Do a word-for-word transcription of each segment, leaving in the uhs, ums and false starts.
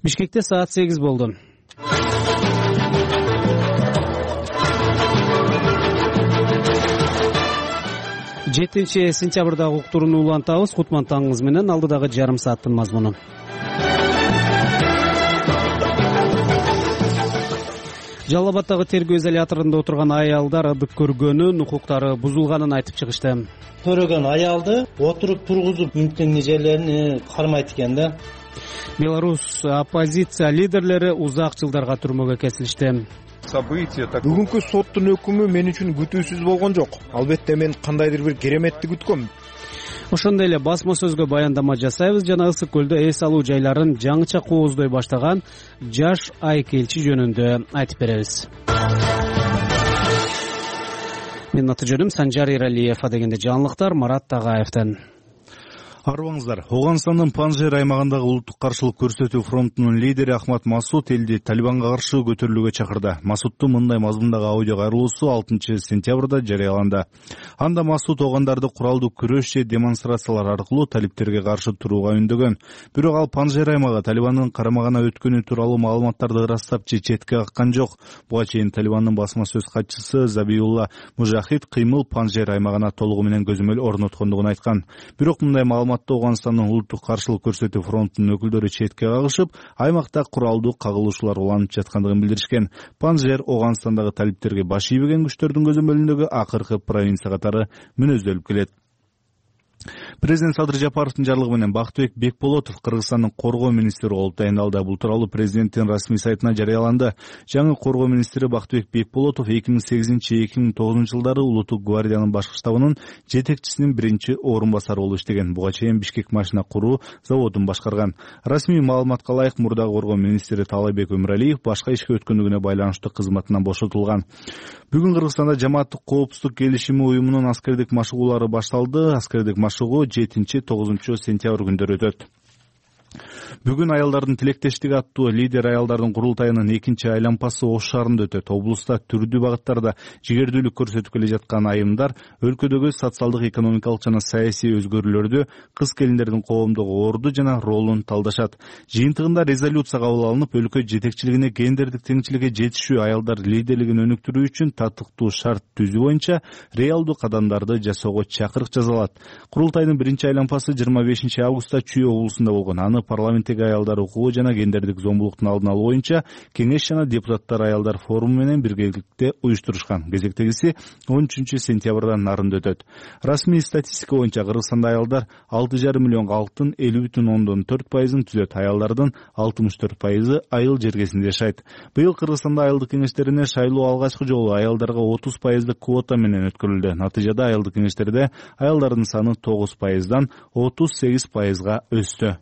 Бишкекте саат сегиз болду. жетинчи сентябрдагы уктурууну улантабыз. Кутман таңыңыз менен алдыдагы жарым сааттын мазмуну. Жалал Абаддагы тергөө изоляторунда отурган аялдар ыдык көргөнүн, укуктары бузулганын айтып чыгышты. Көрөгөн аялды отуруп тургузуп мүмкүн жерлерин кармайт экен да. Беларусь оппозиция лидерлери узак жылдарга түрмөгө кесилишти. Бүгүнкү соттун өкүмү мен үчүн күтүүсүз болгон жок. Албетте мен кандайдыр бир кереметти күткөм. Ошондой эле басма сөзгө баяндама жасайбыз жана ысык көлдө эс алуу жайларын жаңыча кооздой баштаган жаш айкелчи жөнүндө айтып беребиз. Менин аты жөнүм Санжар Иралиев, дегенде жаңылыктар Марат Тагаевден. Арыбаңыздар, Оганстандын Панжшер аймагындагы улуттук каршылык көрсөтүү фронтунун лидери Ахмад Масуд элди Талибанга каршы көтөрүлүүгө чакырды. Масуддун мындай мазмундагы аудио кайрылуусу алтынчы сентябрда жарыяланды. Анда Масуд огандарды куралдуу күрөш же демонстрациялар аркылуу талиптерге каршы турууга үндөгөн. Бирок ал Панжшер аймагы Талибандын карамагына өткөнү тууралуу маалыматтарды ырастап же четке каккан жок. Буга чейин Талибандын басма сөз катчысы Забиулла Мужахид кыймыл Панжшер аймагына толугу менен көзөмөл орноткондугун айткан. Бирок мындай маалымат Оганстандын улуттук каршылык көрсөтүү фронтунун өкүлдөрү четке кагышып, аймакта куралдуу кагылышуулар уланып жаткандыгын билдиришкен. Панжшер Оганстандагы талиптерге баш ийбеген күчтөрдүн көзөмөлүндөгү акыркы провинция катары мүнөздөлүп келет. Президент Садыр Жапаровдун жарлыгы менен Бактыбек Бекболотов Кыргызстандын коргоо министри болуп тайындалды. Бул тууралуу президенттин расмий сайтына жарыяланды. Жаңы коргоо министри Бактыбек Бекболотов эки миң сегизинчи эки миң тогузунчу жылдары Улуттук гвардиянын башкы штабынын жетекчисинин биринчи орун басары болуп иштеген. Буга чейин Бишкек машина куруу заводун башкарган. Расмий маалыматка ылайык мурдагы коргоо министри Таалайбек Өмүралиев башка ишке өткөндүгүнө байланыштуу кызматынан бошотулган. Бүгүн Кыргызстанда жамааттык коопсуздук келишими уюмунун аскердик машыгуулары башталды. Аскердик машыгуу жетинчи тогузунчу сентябрь күндөрү өтөт. Бүгүн аялдардын тилектештиги аттуу лидер аялдардын курултайынын экинчи айлампасы Ош шаарында өтөт. Облуста түрдүү багыттарда жигердүүлүк көрсөтүп келе жаткан айымдар өлкөдөгү социалдык, экономикалык жана саясий өзгөрүүлөрдү, кыз келиндердин коомдогу орду жана ролун талдашат. Жыйынтыгында резолюция кабыл алынып, өлкө жетекчилигине гендердик теңчиликке жетишүү, аялдар лидерлигин өнүктүрүү үчүн татыктуу шарт түзүү боюнча реалдуу кадамдарды жасоого чакырык жасалат. Курултайдын биринчи айлампасы жыйырма бешинчи августта Чүй облусунда болгон. Аны парламенттеги аялдар укугу жана гендердик зомбулуктун алдын алуу боюнча кеңеш жана депутаттар аялдар форуму менен биргеликте уюштурушкан. Кезектегиси он үчүнчү сентябрда нарында өтөт. Расмий статистика боюнча Кыргызстанда аялдар алты жарым миллионго алтын элүү бүтүн ондон төрт пайызын түзөт. Аялдардын алтымыш төрт пайызы айыл жергесинде жашайт. Быйыл Кыргызстанда айылдык кеңештерине шайлоо алгачкы жолу аялдарга отуз пайыздык квота менен өткөрүлдү. Натыйжада айылдык кеңештерде аялдардын саны тогуз пайыздан отуз сегиз пайызга өстү.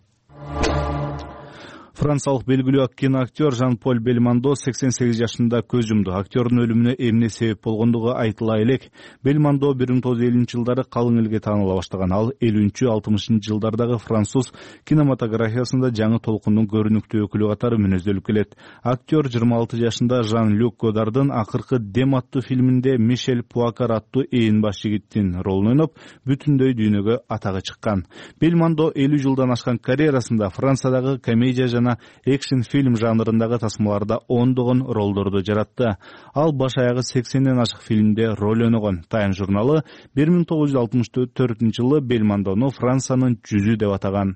Франциялык белгилүү киноактер Жан-Поль Бельмондо сексен сегиз жашында көз жумду. Актердун өлүмүнө эмне себеп болгондугу айтыла элек. Бельмондо бир миң тогуз жүз элүүнчү жылдары калың элге тааныла баштаган. Ал элүүнчү алтымышынчы жылдардагы француз кинематографиясында жаңы толкундун көрүнүктүү өкүлү катары мүнөздөлүп келет. Актер жыйырма алты жашында Жан-Люк Годардын акыркы Дем аттуу фильминде Мишель Пуакар аттуу ээн баш жигиттин ролун ойноп, бүтүндөй дүйнөгө атагы чыккан. Бельмондо элүү жылдан ашкан карьерасында Франциядагы комедия жана экшн фильм жанрындагы тасмаларда ондогон ролдорду жаратты. Ал баш аягы сексенден ашык фильмде роль ойногон. Time журналы бир миң тогуз жүз алтымыш төртүнчү жылы Бельмондону Франциянын жүзү деп атаган.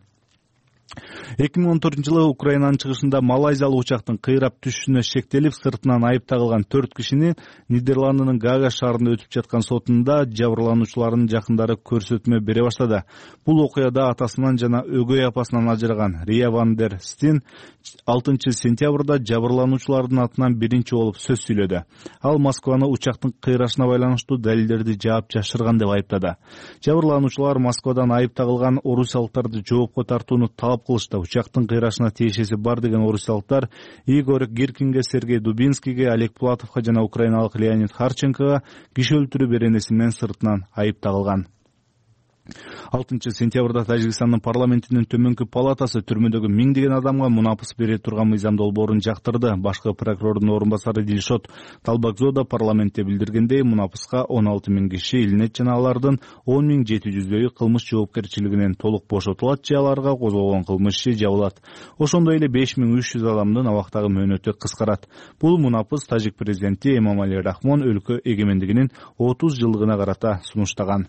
эки миң он төртүнчү жылы Украинанын чыгышында малайзиялык учактын кыйрап түшүшүнө шектелип, сыртынан айып тагылган төрт кишини Нидерландынын Гага шаарында өтүп жаткан сотунда жабырлануучулардын жакындары көрсөтмө бере баштады. Бул окуяда атасынан жана өгөй апасынан ажыраган Рия Ван дер Стин алтынчы сентябрда жабырлануучулардын атынан биринчи болуп сөз сүйлөдү. Ал Москваны учактын кыйрашына байланыштуу далилдерди жаап жашырган деп айыптады. Жабырлануучулар Москвадан айып тагылган орусиялыктарды жоопко тартууну талап кылышты. Учактын кыйрашына тиешеси бар деген орусиялыктар Игорь Гиркинге, Сергей Дубинскийге, Олег Платовго жана украиналык Леонид Харченкого киши өлтүрүү беренеси менен сыртынан айып тагылган. алтынчы сентябрда Тажикстандын парламентинин төмөнкү палатасы түрмөдөгү миңдеген адамга мунапыс бере турган мыйзам долбоорун жактырды. Башкы прокурордун орун басары Дилшот Талбакзода парламентте билдиргендей, мунапыска он алты миң киши илинет жана алардын он миң жети жүздөйү кылмыш жоопкерчилигинен толук бошотулат же аларга козголгон кылмыш иши жабылат. Ошондой эле беш миң үч жүз адамдын абактагы мөөнөтү кыскарат. Бул мунапыс Тажик президенти Эмомали Рахмон өлкө эгемендигинин отуз жылдыгына карата сунуштаган.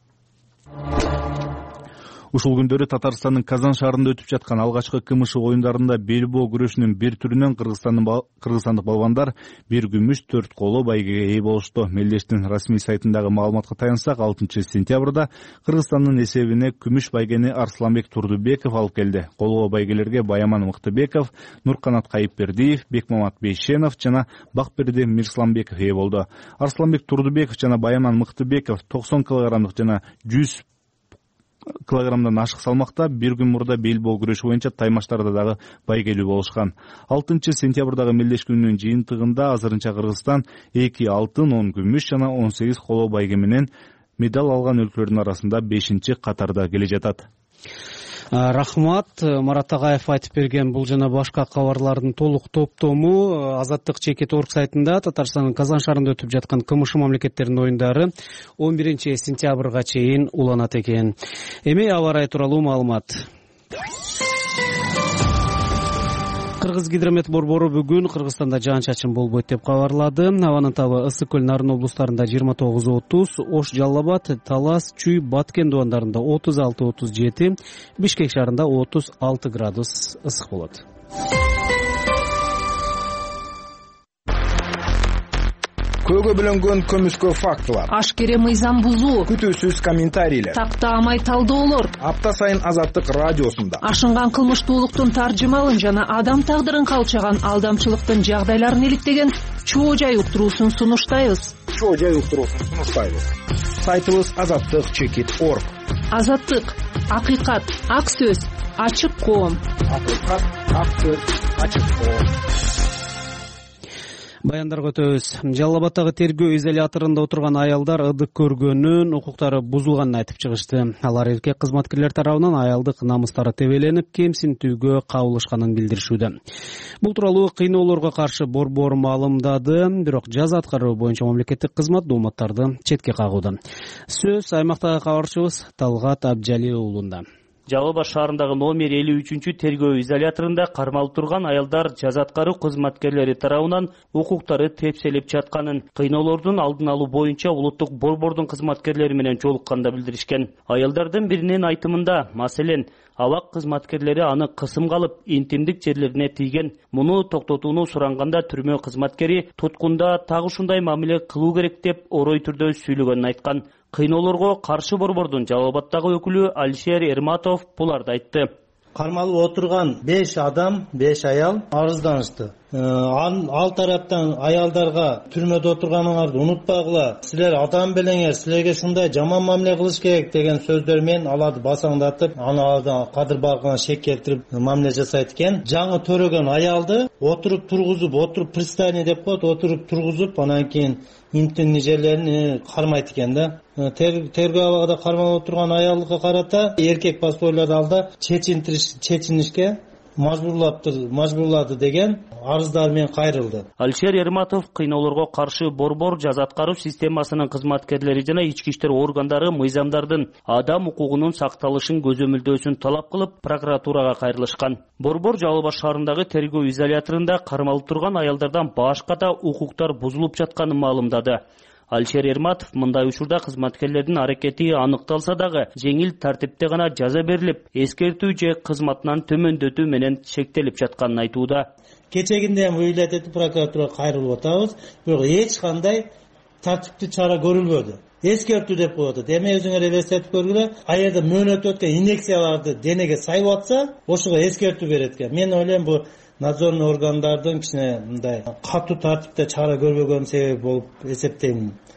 Ушул күндөрү Татарстандын Казан шаарында өтүп жаткан алгачкы КМШ оюндарында бел боо күрөшүнүн бир түрүнөн кыргызстандык балбандар бир күмүш төрт коло байгеге ээ болушту. Мелдештин расмий сайтындагы маалыматка таянсак, алтынчы сентябрда Кыргызстандын эсебине күмүш байгени Арсланбек Турдубеков алып келди. Колго байгелерге Баяман Мыктыбеков, Нурканат Кайыпбердиев, Бекмамат Бейшенов жана Бакберди Мирсламбеков ээ болду. Арсланбек Турдубеков жана Баяман Мыктыбеков токсон килограммдык жана жүз килограммдан ашык салмакта бир күн мурда бел боо күрөшү боюнча таймаштарда дагы байгелүү болушкан. алтынчы сентябрдагы мелдеш күнүнүн жыйынтыгында азырынча Кыргызстан эки алтын, он күмүш жана он сегиз коло байге менен медаль алган өлкөлөрдүн арасында бешинчи катарда келе жатат. Рахмат. Марат Агаев айтып берген бул жана башка кабарлардын толук топтому Азаттык чекит орг сайтында Татарстандын Казан шаарында өтүп жаткан КМШ мамлекеттеринин оюндары он биринчи сентябрга чейин уланат экен. Эми аба ырайы тууралуу маалымат. Кыргызгидромет борбору бүгүн Кыргызстанда жаан-чачын болбойт деп кабарлады. Абанын табы Ысык көл, Нарын облустарында жыйырма тогуз отуз, Ош, Жалал Абад, Талас, Чүй, Баткен дубандарында отуз алты отуз жети, Бишкек шаарында отуз алты градус ысык болот. Көөгө бөлөнгөн көмүскө фактылар, ашкере мыйзам бузуу, күтүүсүз комментарийлер, тактаамай талдоолор апта сайын Азаттык радиосунда ашынган кылмыштуулуктун таржымалын жана адам тагдырын калчаган алдамчылыктын жагдайларын иликтеген чоо жай уктуруусун сунуштайбыз. Чоо жай уктуруусун сунуштайбыз. Сайтыбыз азаттык чекит орг. Азаттык, акыйкат, ак сөз, ачык коом. Акыйкат, ак сөз, ачык коом. Баяндарга өтөбүз. Жалал Абадтагы тергөө изоляторунда отурган аялдар ыдык көргөнүн, укуктары бузулганын айтып чыгышты. Алар эркек кызматкерлер тарабынан аялдык намыстары тебеленип, кемсинтүүгө кабылышканын билдиришүүдө. Бул тууралуу кыйноолорго каршы борбор маалымдады, бирок жаза аткаруу боюнча мамлекеттик кызмат дооматтарды четке кагууда. Сөз аймактагы кабарчыбыз Талгат Абжали уулунда. Жалал Абад шаарындагы номер элүү үчүнчү тергөө изоляторунда кармалып турган аялдар жаза аткаруу кызматкерлери тарабынан укуктары тепселип жатканын, кыйноолордун алдын алуу боюнча улуттук борбордун кызматкерлери менен жолукканда билдиришкен. Аялдардын биринин айтымында, маселен, абак кызматкерлери аны кысымга алып, интимдик жерлерине тийген. Муну токтотууну суранганда түрмө кызматкери туткунда так ушундай мамиле кылуу керек деп орой түрдө сүйлөгөнүн айткан. Кыйноолорго каршы борбордун Жалал Абадтагы өкүлү Алишер Эрматов буларды айтты. Кармалып отурган беш адам, беш аял арызданышты. Ал тараптан аялдарга түрмөдө отурганыңарды унутпагыла, силер адам белеңер, силерге ушундай жаман мамиле кылыш керек деген сөздөр менен аларды басаңдатып, аны кадыр багына шек келтирип мамиле жасайт экен. Жаңы төрөгөн аялды отуруп тургузуп, отуруп пристани деп коет, отуруп тургузуп, анан кийин интимдик жерлерин кармайт экен да. Тергөө абагында кармалып отурган аялга карата эркек басбойлорду алда чечинтириш, чечинишке мажбурлаптыр, мажбурлады деген арыздар менен кайрылды. Алишер Эрматов кыйноолорго каршы борбор жаза аткаруу системасынын кызматкерлери жана ички иштер органдары мыйзамдардын адам укугунун сакталышын көзөмөлдөөсүн талап кылып прокуратурага кайрылышкан. Борбор Жалал Абад шаарындагы тергөө изоляторунда кармалып турган аялдардан башка да укуктар бузулуп жатканын маалымдады. Алишер Эрматов мындай учурда кызматкерлердин аракети аныкталса дагы жеңил тартипте гана жаза берилип, эскертүү же кызматынан төмөндөтүү менен чектелип жатканын айтууда. Кечегинде ham ыйлат этип прокуратурага кайрылып атабыз, бирок эч кандай тартиптүү чара көрүлбөдү. Эскертүү деп коет. Эми өзүңөр элестетип көргүлө, аерде мөөнөт өткөн инъекцияларды денеге сайып атса, ошого эскертүү берет экен. Мен ойлойм бул надзорный органдардын кичине мындай катуу тартипте чара көрбөгөн себеп болуп эсептейм.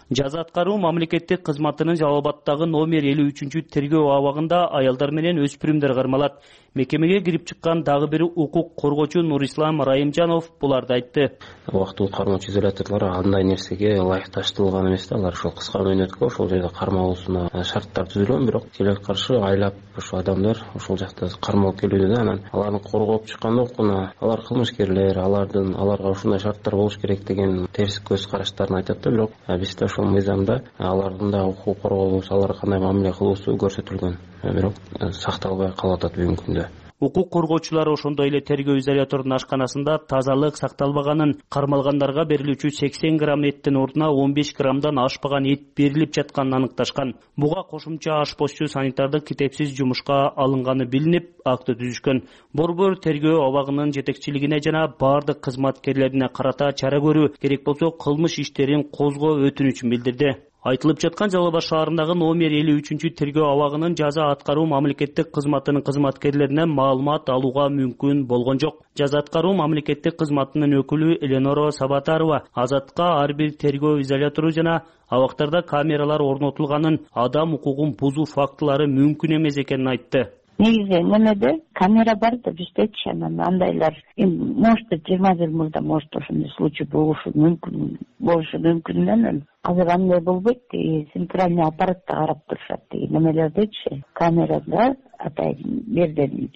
Жаза аткаруу мамлекеттик кызматынын Жалал Абаддагы номер элүү үчүнчү тергөө абагында аялдар менен өспүрүмдөр кармалат. Мекемеге кирип чыккан дагы бир укук коргоочу Нурислам Райымжанов буларды айтты. Убактылуу кармоочу изоляторлор андай нерсеге ылайыкташтырылган эмес да, алар ошол кыска мөөнөткө ошол жерде кармалуусуна шарттар түзүлгөн, бирок келе каршы айлап ошол адамдар ошол жакта кармалып келүүдө да, анан аларды коргоп чыкканда окуна алар кылмышкерлер, алардын аларга ушундай шарттар болуш керек деген терс көз караштарын айтат да, бирок бизде ошол мыйзамда алардын да укук корголуусу, аларга кандай мамиле кылуусу көрсөтүлгөн, бирок сакталбай калып атат бүгүнкү күндө. Укук коргоочулар ошондой эле тергөө изоляторунун ашканасында тазалык сакталбаганын, кармалгандарга берилүүчү сексен грамм эттин ордуна он беш граммдан ашпаган эт берилип жатканын аныкташкан. Буга кошумча ашпозчу санитардык китепсиз жумушка алынганы билинип, акты түзүшкөн. Борбор тергөө абагынын жетекчилигине жана бардык кызматкерлерине карата чара көрүү, керек болсо кылмыш иштерин козгоо өтүнүчүн билдирди. Айтылып жаткан Жалал Абад шаарындагы номер элүү үчүнчү тергөө абагынын жаза аткаруу мамлекеттик кызматынын кызматкерлеринен маалымат алууга мүмкүн болгон жок. Жаза аткаруу мамлекеттик кызматынын өкүлү Эленора Сабатарова Азатка ар бир тергөө изолятору жана абактарда камералар орнотулганын, адам укугун бузуу фактылары мүмкүн эмес экенин айтты. Негизи немеде камера бар да биздечи, анан андайлар может жыйырма бир мурда может ошондой случай болушу мүмкүн болушу мүмкүн менен азыр андай болбойт, центральный аппаратта карап турушат немелердечи, камерада атайын берден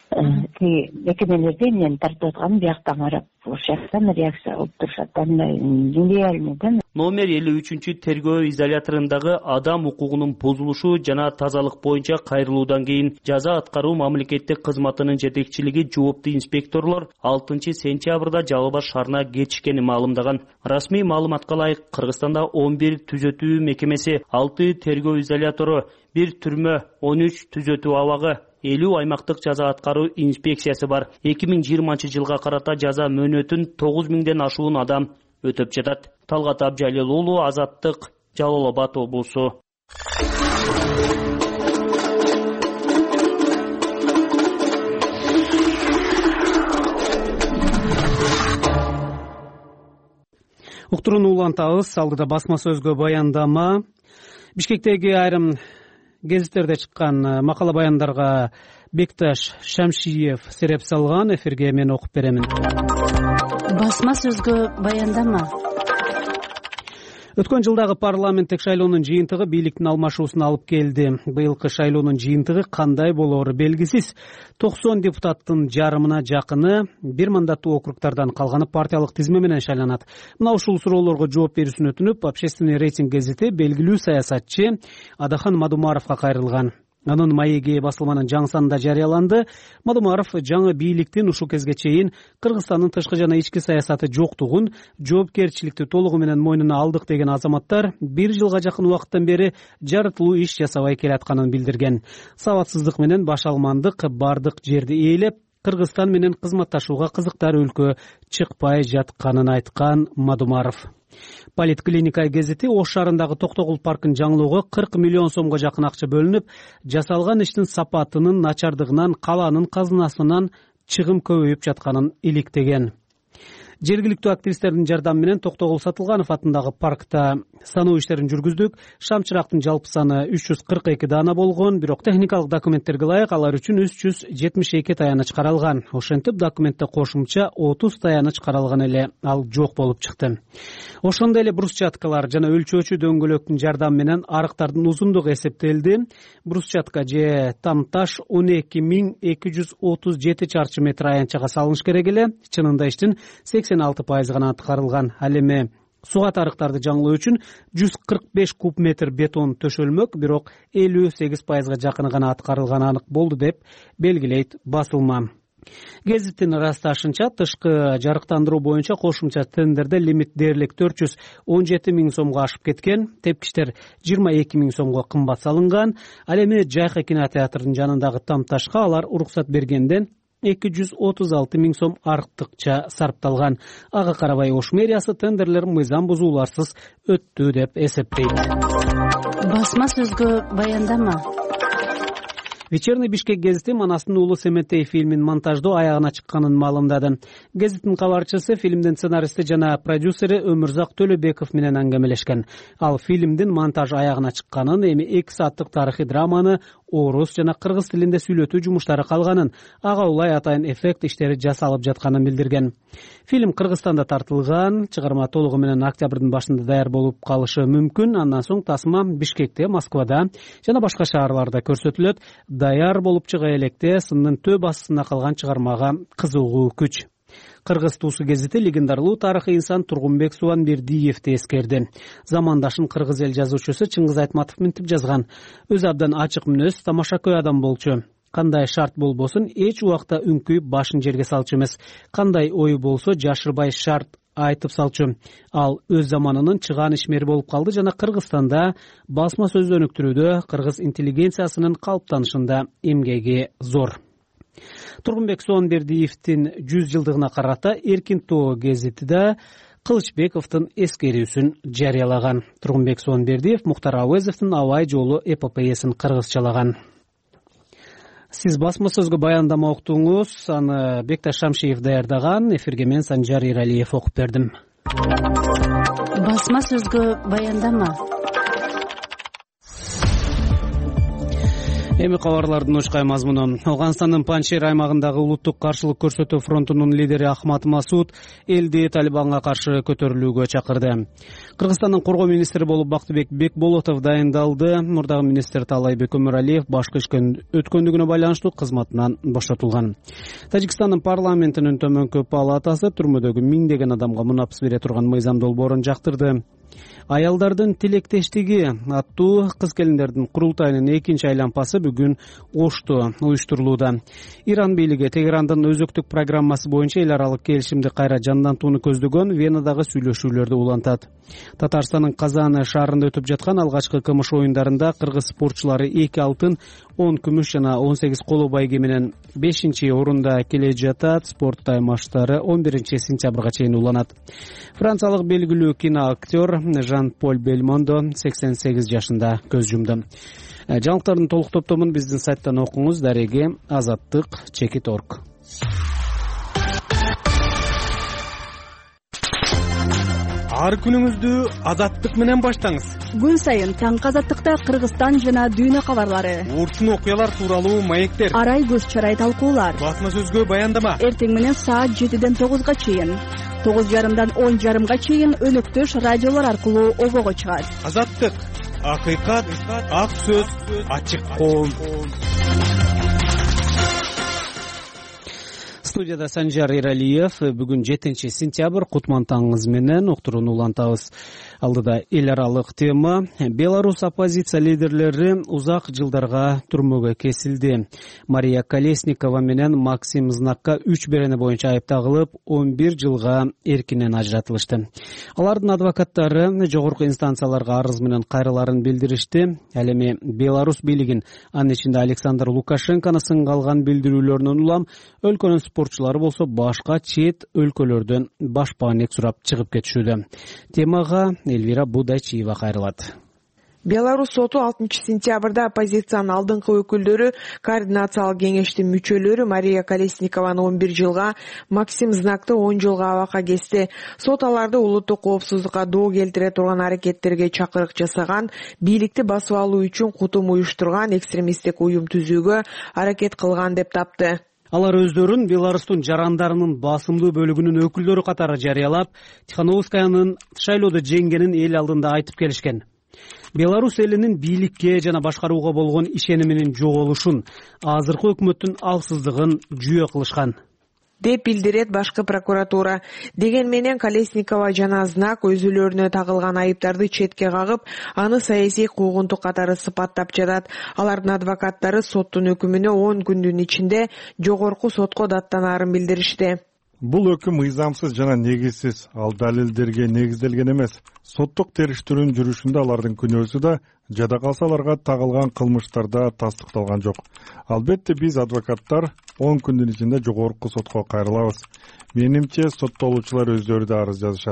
мекемелерде эмнени тартып атканын бияктан карап ошол жактан реакция кылып турушат. Андай нереальный да. Номер элүү үчүнчү тергөө изоляторундагы адам укугунун бузулушу жана тазалык боюнча кайрылуудан кийин жаза аткаруу мамлекеттик кызматынын жетекчилиги жооптуу инспекторлор алтынчы сентябрда Жалал Абад шаарына кетишкени маалымдаган. Расмий маалыматка ылайык Кыргызстанда он бир түзөтүү мекемеси, алты тергөө изолятору, бир түрмө, он үч түзөтүү абагы, элүү аймактык жаза аткаруу инспекциясы бар. эки миң жыйырманчы жылга карата жаза мөөнөтүн тогуз миңден ашуун адам өтөп жатат. Талгат Абжалил уулу, Азаттык, Жалал Абад облусу. Уктурууну улантабыз. Алдыда басма сөзгө баяндама. Бишкектеги айрым гезиттерде чыккан макала баяндарга Бекташ Шамшиев сереп салган. Эфирге мен окуп беремин. Басма сөзгө баяндама. Өткөн жылдагы парламенттик шайлоонун жыйынтыгы бийликтин алмашуусуна алып келди. Быйылкы шайлоонун жыйынтыгы кандай болоору белгисиз. токсон депутаттын жарымына жакыны бир мандаттуу округдардан, калганы партиялык тизме менен шайланат. Мына ушул суроолорго жооп берүүсүн өтүнүп, Общественный рейтинг гезити белгилүү саясатчы Адахан Мадумаровго кайрылган. Анын маеги басылманын жаңы санында жарыяланды. Мадумаров жаңы бийликтин ушул кезге чейин Кыргызстандын тышкы жана ички саясаты жоктугун, жоопкерчиликти толугу менен мойнуна алдык деген азаматтар бир жылга жакын убакыттан бери жарытылуу иш жасабай келатканын билдирген. Сабатсыздык менен башалмандык бардык жерди ээлеп, Кыргызстан менен кызматташууга кызыктар өлкө чыкпай жатканын айткан Мадумаров. Политклиника гезити Ош шаарындагы Токтогул паркын жаңылоого кырк миллион сомго жакын акча бөлүнүп, жасалган иштин сапатынын начардыгынан калаанын казынасынан чыгым көбөйүп жатканын иликтеген. Жергиликтүү активисттердин жардамы менен Токтогул Сатылганов атындагы паркта саноо иштерин жүргүздүк. Шамчырактын жалпы саны үч жүз кырк эки даана болгон, бирок техникалык документтерге ылайык алар үчүн үч жүз жетимиш эки таяныч каралган. Ошентип документте кошумча отуз таяныч каралган эле, ал жок болуп чыкты. Ошондой эле брусчаткалар жана өлчөөчү дөңгөлөктүн жардамы менен арыктардын узундугу эсептелди. Брусчатка же тамташ он эки миң эки жүз отуз жети чарчы метр аянтчага салыныш керек эле. Чынында иштин сексен алты пайыз гана аткарылган. Ал эми сугат арыктарды жаңылоо үчүн жүз кырк беш куб метр бетон төшөлмөк, бирок элүү сегиз пайызга жакыны гана аткарылганы анык болду деп белгилейт басылма. Гезиттин ырасташынча, тышкы жарыктандыруу боюнча кошумча тендерде лимит дээрлик төрт жүз он жети миң сомго ашып кеткен. Тепкичтер жыйырма эки миң сомго кымбат салынган. Ал эми Жайка кинотеатрынын жанындагы тамташка алар уруксат бергенден эки жүз отуз алты миң сом артыкча сарпталган. Ага карабай Ош мэриясы тендерлер мыйзам бузууларсыз өттү деп эсептейт. Басма сөзгө баяндама. Вечерний Бишкек гезити Манастын уулу Семетей фильмин монтаждоо аягына чыкканын маалымдады. Гезиттин кабарчысы фильмдин сценаристи жана продюсери Өмүрзак Төлөбеков менен аңгемелешкен. Ал фильмдин монтаж аягына чыкканын, эми эки сааттык тарыхый драманы орус жана кыргыз тилинде сүйлөтүү жумуштары калганын, ага улай атайын эффект иштери жасалып жатканын билдирген. Фильм Кыргызстанда тартылган, чыгарма толугу менен октябрдын башында даяр болуп калышы мүмкүн. Андан соң тасма Бишкекте, Москвада жана башка шаарларда көрсөтүлөт. Даяр болуп чыга электе сындын төп астында калган чыгармага кызыгуу күч. Кыргыз туусу гезити легендарлуу тарыхый инсан Тургунбек Суанбердиевди эскерди. Замандашын кыргыз эл жазуучусу Чыңгыз Айтматов минтип жазган. Өзү абдан ачык мүнөз, тамашакөй адам болчу. Кандай шарт болбосун, эч убакта үңкүйүп башын жерге салчу эмес. Кандай ою болсо жашырбай шарт айтып салчу. Ал өз заманынын чыгаан ишмери болуп калды жана Кыргызстанда басма сөз өнүктүрүүдө, кыргыз интеллигенциясынын калыптанышында эмгеги зор. Тургунбек Суанбердиевдин жүз жылдыгына карата Эркин Тоо гезитиде Кылычбековдун эскерүүсүн жарыялаган. Тургунбек Суанбердиев Мухтар Ауезовдун Абай жолу эпопеясын кыргызчалаган. Сиз басма сөзгө баяндама уктуңуз, аны Бекташ Шамшиев даярдаган. Эфирге мен Санжар Иралиев окуп бердим. Басма сөзгө баяндама. Эми кабарлардын учкай мазмуну. Афганстандын Паншер аймагындагы улуттук каршылык көрсөтүү фронтунун лидери Ахмат Масуд элди Талибанга каршы көтөрүлүүгө чакырды. Кыргызстандын коргоо министри болуп Бактыбек Бекболотов дайындалды. Мурдагы министр Таалайбек Өмүралиев башкы ишкен өткөндүгүнө байланыштуу кызматынан бошотулган. Тажикстандын парламентинин төмөнкү палатасы түрмөдөгү миңдеген адамга мунапс бере турган мыйзам долбоорун жактырды. Аялдардын тилектештиги аттуу кыз-келиндердин курултайынын экинчи айланпасы бүгүн Ошто уюштурулууда. Иран бийлиги Тегерандын өзөктүк программасы боюнча эл аралык келишимди кайра жандантууну көздөгөн Венадагы сүйлөшүүлөрдү улантат. Татарстандын Казан шаарында өтүп жаткан алгачкы кымыш оюндарында кыргыз спортчулары эки алтын, он күмүш жана он сегиз коло байге менен бешинчи орунда келе жатат. Спорт таймаштары он биринчи сентябрга чейин уланат. Франциялык белгилүү киноактер Жан-Поль Бельмондо сексен сегиз жашында көз жумду. Жаңылыктардын толук топтомун биздин сайттан окуңуз. Дареги азаттык чекит точка орг. Ар күнүңүздү азаттык менен баштаңыз. Күн сайын таңкы азаттыкта Кыргызстан жана дүйнө кабарлары, урчун окуялар тууралуу маектер, арай көз чарай талкуулар, басма сөзгө баяндама. Эртең менен саат жетиден тогузга чейин, тогуз жарымдан он жарымга чейин өнөктөш радиолор аркылуу обого чыгат. Азаттык, акыйкат, ак сөз, ачык коом. Студияда Санжар Иралиев. Бүгүн жетинчи сентябрь, кутман таңыңыз менен уктурууну улантабыз. Алдыда эл аралык тема. Беларусь оппозиция лидерлери узак жылдарга түрмөгө кесилди. Мария Колесникова менен Максим Знакка үч берене боюнча айып тагылып, он бир жылга эркинен ажыратылышты. Алардын адвокаттары жогорку инстанцияларга арыз менен кайрыларын билдиришти. Ал эми Беларусь бийлигин, анын ичинде Александр Лукашенкону сынга алган билдирүүлөрүнөн улам өлкөнүн спортчулары болсо башка чет өлкөлөрдөн башпаанек сурап чыгып кетишүүдө. Темага Эльвира Будайчиева кайрылат. Беларусь соту алтынчы сентябрда оппозициянын алдыңкы өкүлдөрү, координациялык кеңештин мүчөлөрү Мария Колесникованы он бир жылга, Максим Знакты он жылга абакка кести. Сот аларды улуттук коопсуздукка доо келтире турган аракеттерге чакырык жасаган, бийликти басып алуу үчүн кутум уюштурган, экстремисттик уюм түзүүгө аракет кылган деп тапты. Алар өздөрүн Беларустун жарандарынын басымдуу бөлүгүнүн өкүлдөрү катары жарыялап, Тихановскаянын шайлоодо жеңгенин эл алдында айтып келишкен. Беларусь элинин бийликке жана башкарууга болгон ишениминин жоголушун, азыркы өкмөттүн алсыздыгын жүйө кылышкан деп билдирет башкы прокуратура. Деген менен Колесникова жана Знак өзүлөрүнө тагылган айыптарды четке кагып, аны саясий куугунтук катары сыпаттап жатат. Алардын адвокаттары соттун өкүмүнө он күндүн ичинде жогорку сотко даттанаарын билдиришти. Бул өкүм мыйзамсыз жана негизсиз, ал далилдерге негизделген эмес. Соттук териштирүүнүн жүрүшүндө алардын күнөөсү да, жада калса аларга тагылган кылмыштарда тастыкталган жок. Албетте биз адвокаттар он күндүн ичинде жогорку сотко кайрылабыз. Менимче соттолуучулар өздөрү да арыз жазышат.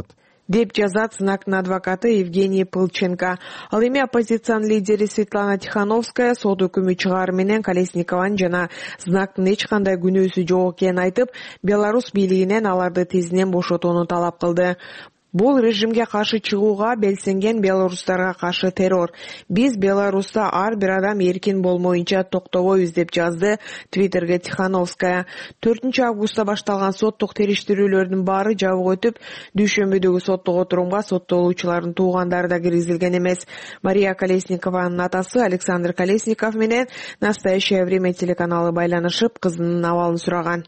деп жазат знактын адвокаты Евгений Пылченко. Ал эми оппозициянын лидери Светлана Тихановская сот өкүмү чыгаар менен Колесникованы жана знактын эч кандай күнөөсү жок экенин айтып, Беларусь бийлигинен аларды тезинен бошотууну талап кылды. Бул режимге каршы чыгууга белсенген белорустарга каршы террор. Биз Беларуста ар бир адам эркин болмоюнча токтобойбуз деп жазды Твиттерге Тихановская. төртүнчү августта башталган соттук териштирүүлөрдүн баары жабык өтүп, дүйшөмбүдөгү соттук отурумга соттолуучулардын туугандары да киргизилген эмес. Мария Колесникованын атасы Александр Колесников менен «Настоящее время» телеканалы байланышып, кызынын абалын сураган.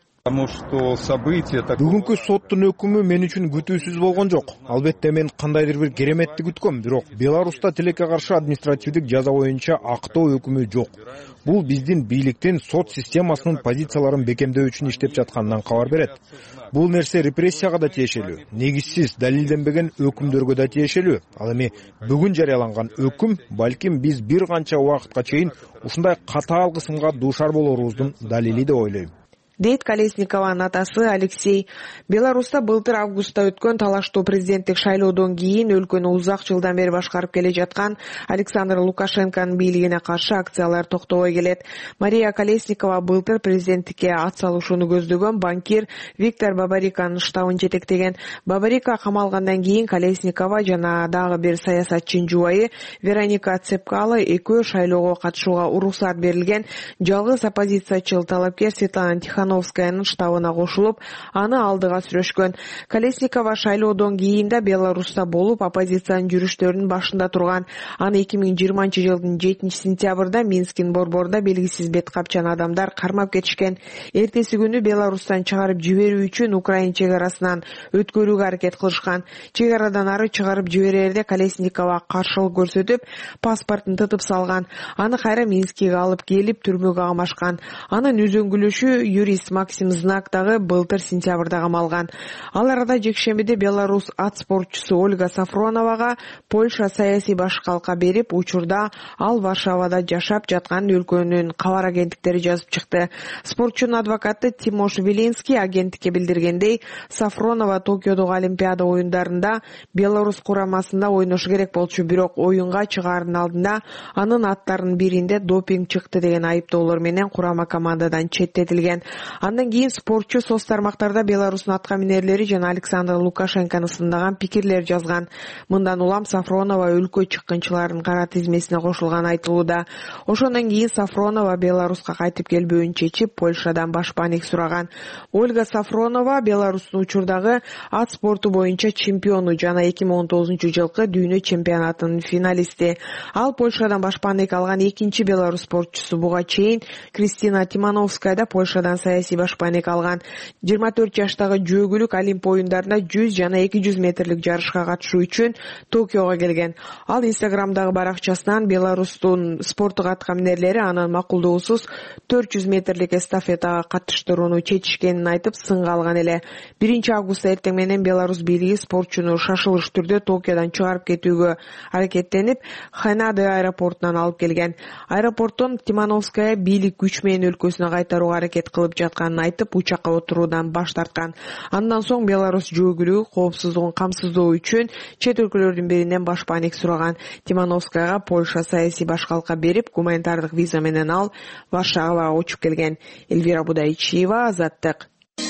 Бүгүнкү соттун өкүмү мен үчүн күтүүсүз болгон жок. Албетте мен кандайдыр бир кереметти күткөм, бирок Беларуста тилекке каршы административдик жаза боюнча актоо өкүмү жок. Бул биздин бийликтин сот системасынын позицияларын бекемдөө үчүн иштеп жатканынан кабар берет. Бул нерсе репрессияга да тиешелүү, негизсиз далилденбеген өкүмдөргө да тиешелүү. Ал эми бүгүн жарыяланган өкүм балким биз бир канча убакытка чейин ушундай катаал кысымга дуушар болорубуздун далили деп ойлойм, дейт Колесникованын атасы Алексей. Беларуста былтыр августта өткөн талаштуу президенттик шайлоодон кийин өлкөнү узак жылдан бери башкарып келе жаткан Александр Лукашенконун бийлигине каршы акциялар токтобой келет. Мария Колесникова былтыр президенттикке ат салышууну көздөгөн банкир Виктор Бабариканын штабын жетектеген. Бабарика камалгандан кийин Колесникова жана дагы бир саясатчынын жубайы Вероника Цепкало экөө шайлоого катышууга уруксат берилген жалгыз оппозициячыл талапкер Светлана Тихановская штабына кошулуп, аны алдыга сүрөшкөн. Колесникова шайлоодон кийин да Беларуста болуп, оппозициянын жүрүштөрүнүн башында турган. Аны эки миң жыйырманчы жылдын жетинчи сентябрда Минскин борборунда белгисиз бет капчан адамдар кармап кетишкен. Эртеси күнү Беларустан чыгарып жиберүү үчүн Украина чек арасынан өткөрүүгө аракет кылышкан. Чек арадан ары чыгарып жиберерде Колесникова каршылык көрсөтүп, паспортун тытып салган. Аны кайра Минскиге алып келип түрмөгө камашкан. Анын үзөңгүлөшү юрист Максим Знак дагы былтыр сентябрда камалган. Ал арада жекшембиде Беларусь ат спортчусу Ольга Сафроновага Польша саясий башкалка берип, учурда ал Варшавада жашап жаткан өлкөнүн кабар агенттиктери жазып чыкты. Спортчунун адвокаты Тимош Виленский агенттикке билдиргендей, Сафронова Токиодогу Олимпиада оюндарында Беларусь курамасында ойношу керек болчу, бирок оюнга чыгаардын алдында анын аттарынын биринде допинг чыкты деген айыптоолор менен курама командадан четтетилген. Андан кийин спортчу соц тармактарда Беларустун атка минерлери жана Александр Лукашенкону сындаган пикирлер жазган. Мындан улам Сафронова өлкө чыккынчыларынын кара тизмесине кошулганы айтылууда. Ошондон кийин Сафронова Беларуска кайтып келбөөүн чечип, Польшадан башпаник сураган. Ольга Сафронова Беларустун учурдагы ат спорту боюнча чемпиону жана эки миң он тогузунчу жылкы дүйнө чемпионатынын финалисти. Ал Польшадан башпаник алган экинчи белорус спортчусу. Буга чейин Кристина Тимановская да Польшадан саясий башпаник алган. жыйырма төрт жаштагы жөөгүлүк Олимп оюндарында жүз жана эки жүз метрлик жарышка катышуу үчүн Токиого келген. Ал Инстаграмдагы баракчасынан Беларустун спорттук аткаминерлери анын макулдоосуз төрт жүз метрлик эстафетага катыштырууну чечишкенин айтып сынга алган эле. биринчи августта эртең менен Беларусь бийлиги спортчуну шашылыш түрдө Токиодон чыгарып кетүүгө аракеттенип, Ханаде аэропортунан алып келген. Аэропорттон Тимановская бийлик күч менен өлкөсүнө кайтарууга аракет кылып жатканын айтып, учакка отуруудан баш тарткан. Андан соң Беларусь жөөгүлүгү коопсуздугун камсыздоо үчүн чет өлкөлөрдүн биринен башпаник сураган. Тимановскаяга Польша саясий башкалка берип, гуманитардык виза менен ал Варшавага учуп келген. Эльвира Будайчиева, Азаттык.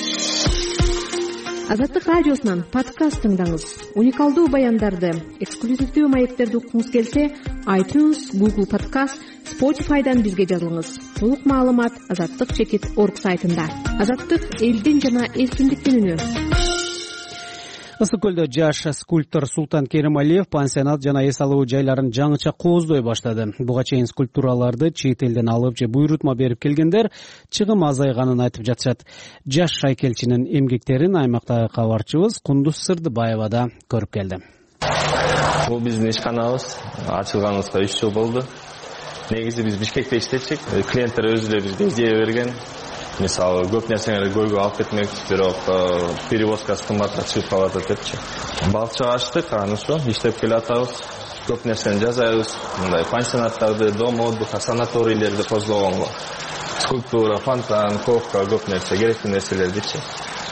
Азаттык радиосунан подкаст тыңдаңыз. Уникалдуу баяндарды, эксклюзивдүү маектерди уккуңуз келсе, iTunes, Google Podcast, Spotify'дан бизге жазылыңыз. Толук маалымат азаттык чекит орг сайтында. Азаттык элдин жана эркиндиктин үнү. Ысык көлдө жаш скульптор Султан Керималиев пансионат жана эс алуу жайларын жаңыча кооздой баштады. Буга чейин скульптураларды чет элден алып же буйрутма берип келгендер чыгым азайганын айтып жатышат. Жаш шайкелчинин эмгектерин аймактагы кабарчыбыз Кундуз Сырдыбаева да көрүп келди. Бул биздин ишканабыз. Ачылганыбызга үч жыл болду. Негизи биз Бишкекте иштечик. Клиенттер өзү эле бизге идея берген. Мисалы, көп нерсеңерди көйгө алып кетмек, бирок перевозкасы кымбатка чыгып калат депчи. Балчык ачтык, аны ошо иштеп келатабыз. Көп нерсени жасайбыз. Мындай пансионаттарды, дом отдыха, санаторийлерди козгогонго. Скульптура, фонтан, ковка, көп нерсе, керектүү нерселердичи.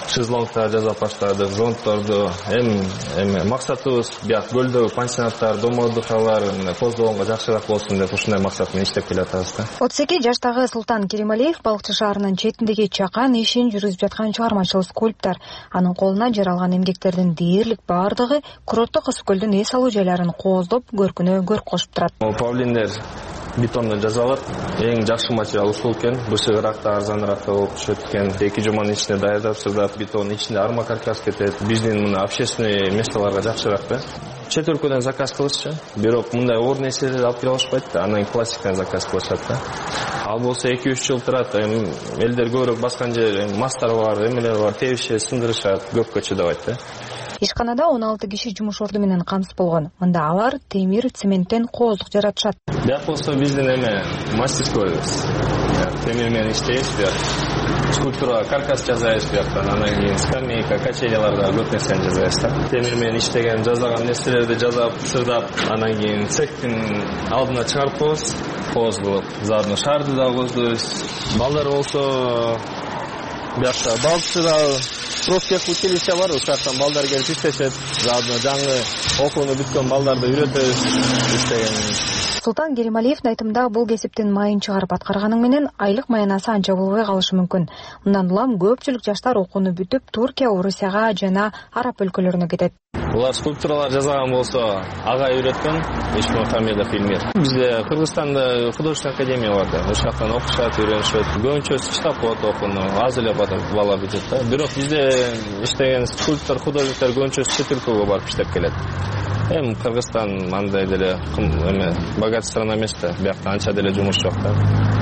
шезлонгтар жасап баштадык, зонтторду. Эми эми максатыбыз бияк көлдөгү пансионаттар, дом отдыхалар коздогонго жакшыраак болсун деп ушундай максат менен иштеп келатабыз да. отуз эки жаштагы Султан Керималиев балыкчы шаарынын четиндеги чакан ишин жүргүзүп жаткан чыгармачыл скульптор. Анын колуна жаралган эмгектердин дээрлик бардыгы курорттук ысык көлдүн эс алуу жайларын кооздоп, көркүнө көрк кошуп турат. Павлиндер бетондон жасалат. Эң жакшы материал ушул экен. Бышыгыраак да, арзаныраак да болуп түшөт экен. эки жуманын ичинде даярдап сырдап, бетондун ичинде арма каркас кетет. Биздин мына общественный местоларга жакшыраак да. Чет өлкөдөн заказ кылышчу, бирок мындай оор нерселерди алып келе алышпайт да, анан пластиктан заказ кылышат да. Ал болсо эки үч жыл турат, элдер көбүрөөк баскан жер, мастар бар, эмелер бар, тебишет, сындырышат, көпкө чыдабайт да. Ишканада он алты киши жумуш орду менен камсыз болгон. Мында алар темир, цементтен кооздук жаратышат. Бияк болсо биздин эме мастерскойбуз. Темир менен иштейбиз, бияк скульптура, каркас жасайбыз бияктан, анан кийин скамейка, качеляларда көп нерсени жасайбыз да. Темир менен иштеген, жасаган нерселерди жасап, сырдап, анан кийин цехтин алдына чыгарып коебуз, кооз кылып. Заодно шарды да коздойбуз. Балдар болсо биякта балыкчыда профтех училище бар, ушактан балдар келип иштешет. Заодно жаңы окууну бүткөн балдарды үйрөтөбүз иштеген. Султан Керималиевдин айтымында бул кесиптин майын чыгарып аткарганың менен айлык маянасы анча болбой калышы мүмкүн. Мындан улам көпчүлүк жаштар окууну бүтүп Туркия, Орусияга жана Араб өлкөлөрүнө кетет. Булар скульптуралар жасаган болсо ага үйрөткөн Ишмухамедов Илмир. Бизде Кыргызстанда художественный академия бар да. Ошоктан окушат, үйрөнүшөт. Көбүнчөсү штаб окууну аз эле бала бүтөт да. Бирок бизде иштеген скульптор, художниктер көбүнчөсү чет өлкөгө барып иштеп келет. Эми Кыргызстан андай деле эме богат страна эмес да. Биякта анча деле жумуш жок да.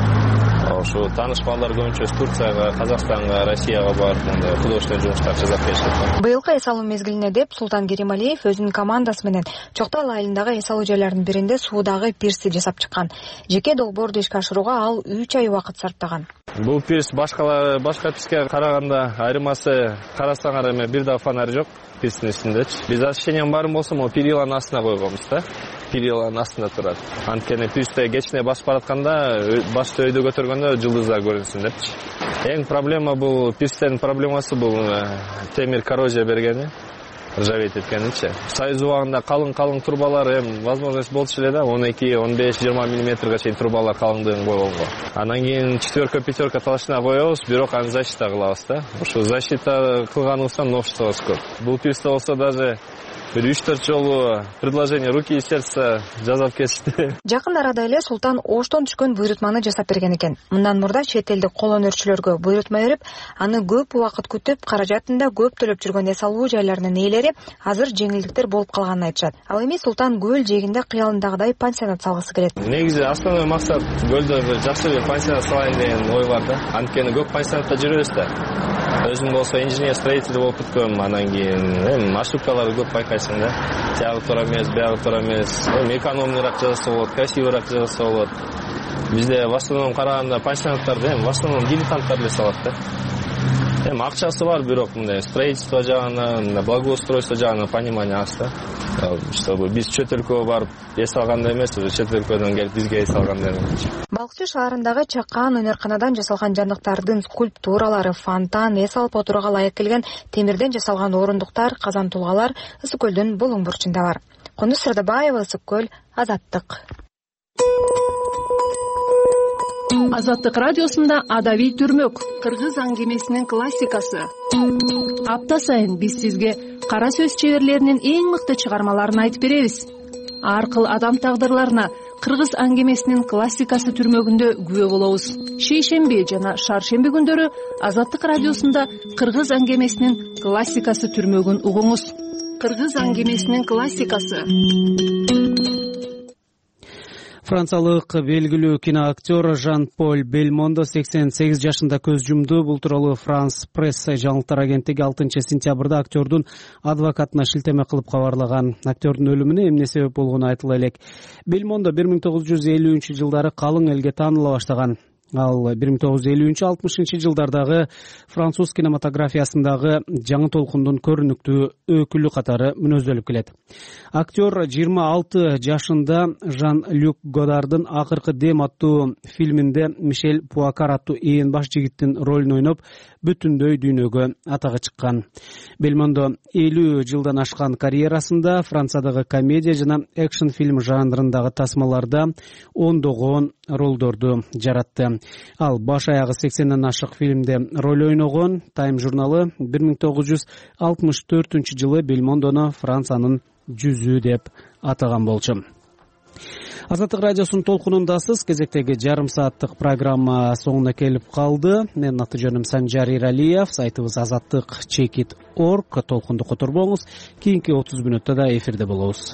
Ошо тааныш балдар көбүнчөсү Турцияга, Казакстанга, Россияга барып мындай художественный жумуштар жасап келишет. Быйылкы эс алуу мезгилине деп Султан Керималиев өзүнүн командасы менен Чоктал айылындагы эс алуу жайларынын биринде суудагы пирсти жасап чыккан. Жеке долбоорду ишке ашырууга ал үч ай убакыт сарптаган. Бул пирс башкалар башка пирске караганда айырмасы, карасаңар эме бир да фонарь жок пирстин үстүндөчү. Биз освещениянын баарын болсо могу периланын астына койгонбуз да. Периланын астында турат. Анткени пирсте кечине басып баратканда, башты өйдө көтөргөндө жылдыздар көрүнсүн депчи. Эң проблема бул пирстин проблемасы бул темир коррозия бергени. Ржаветь эткеничи. Союз убагында калың-калың трубалар эм возможность болчу эле да, он эки он беш жыйырма миллиметрге чейин трубалар калыңдыгын койгонго. Анан кийин четверка пятерка талашына коебуз, бирок аны защита кылабыз да. Ошо защита кылганыбыздан новштобуз көп. Бул пирсте болсо даже бир үч төрт жолу предложение руки и сердца жазап кетишти. Жакын арада эле Султан Оштон түшкөн буйрутманы жасап берген экен. Мындан мурда чет элдик кол өнөрчүлөргө буйрутма берип, аны көп убакыт күтүп, каражатын да көп төлөп жүргөн эс алуу жайларынын ээлери азыр жеңилдиктер болуп калганын айтышат. Ал эми Султан көл жээгинде кыялындагыдай пансионат салгысы келет. Негизи основной максат көлдө бир жакшы бир пансионат салайын деген ой бар да. Анткени көп пансионатта жүрөбүз да. Өзүм болсо инженер строитель болуп бүткөм, анан кийин ошибкаларды көп байкайсың да. Тягы туура эмес, биягы туура эмес. Экономныйраак жасаса болот, красивыйраак жасаса болот. Бизде в основном караганда пансионаттарды эми в основном дилетанттар эле салат да. Эми акчасы бар, бирок мындай строительство жагынан, благоустройство жагынан понимание аз да. Чтобы биз чет өлкөгө барып эс алгандай эмес, чет өлкөдөн келип бизге эс алгандай эмес. Балыкчы шаарындагы чакан өнөрканадан жасалган жандыктардын скульптуралары, фонтан, эс алып отурууга ылайык келген темирден жасалган орундуктар, казан тулгалар Ысык көлдүн Булуң бурчунда бар. Кунуз Сырдыбаева, Ысык көл, Азаттык. Азаттык радиосунда Адабий түрмөк, кыргыз аңгемесинин классикасы. Апта сайын биз сизге кара сөз чеберлеринин эң мыкты чыгармаларын айтып беребиз. Аркыл адам тагдырларына кыргыз аңгемесинин классикасы түрмөгүндө күбө болобуз. Шейшемби жана шаршемби күндөрү Азаттык радиосунда кыргыз аңгемесинин классикасы түрмөгүн угуңуз. Кыргыз аңгемесинин классикасы. Франциялык белгилүү киноактер Жан-Поль Бельмондо сексен сегиз жашында көз жумду. Бул тууралуу Франс Пресс жаңылыктар агенттиги алтынчы сентябрда актердун адвокатына шилтеме кылып кабарлаган. Актердун өлүмүнө эмне себеп болгону айтыла элек. Бельмондо бир миң тогуз жүз элүүнчү жылдары калың элге тааныла баштаган. Ал бир миң тогуз жүз элүүнчү алтымышынчы жылдардагы француз кинематографиясындагы жаңы толкундун көрүнүктүү өкүлү катары мүнөздөлүп келет. Актер жыйырма алты жашында Жан-Люк Годардын Акыркы дем аттуу фильминде Мишель Пуакар аттуу ээн баш жигиттин ролун ойноп, бүтүндөй дүйнөгө атагы чыккан. Бельмондо элүү жылдан ашкан карьерасында Франциядагы комедия жана экшн фильм жанрындагы тасмаларда ондогон ролдорду жаратты. Ал баш аягы сексенден ашык фильмде роль ойногон. Time журналы бир миң тогуз жүз алтымыш төртүнчү жылы Бельмондону Франциянын жүзү деп атаган болчу. Азаттык радиосунун толкунундасыз. Кезектеги жарым сааттык программа соңуна келип калды. Менин аты жөнүм Санжар Иралиев. Сайтыбыз азаттык чекит точка орг. Толкунду которбоңуз. Кийинки отуз мүнөттө да эфирде болобуз.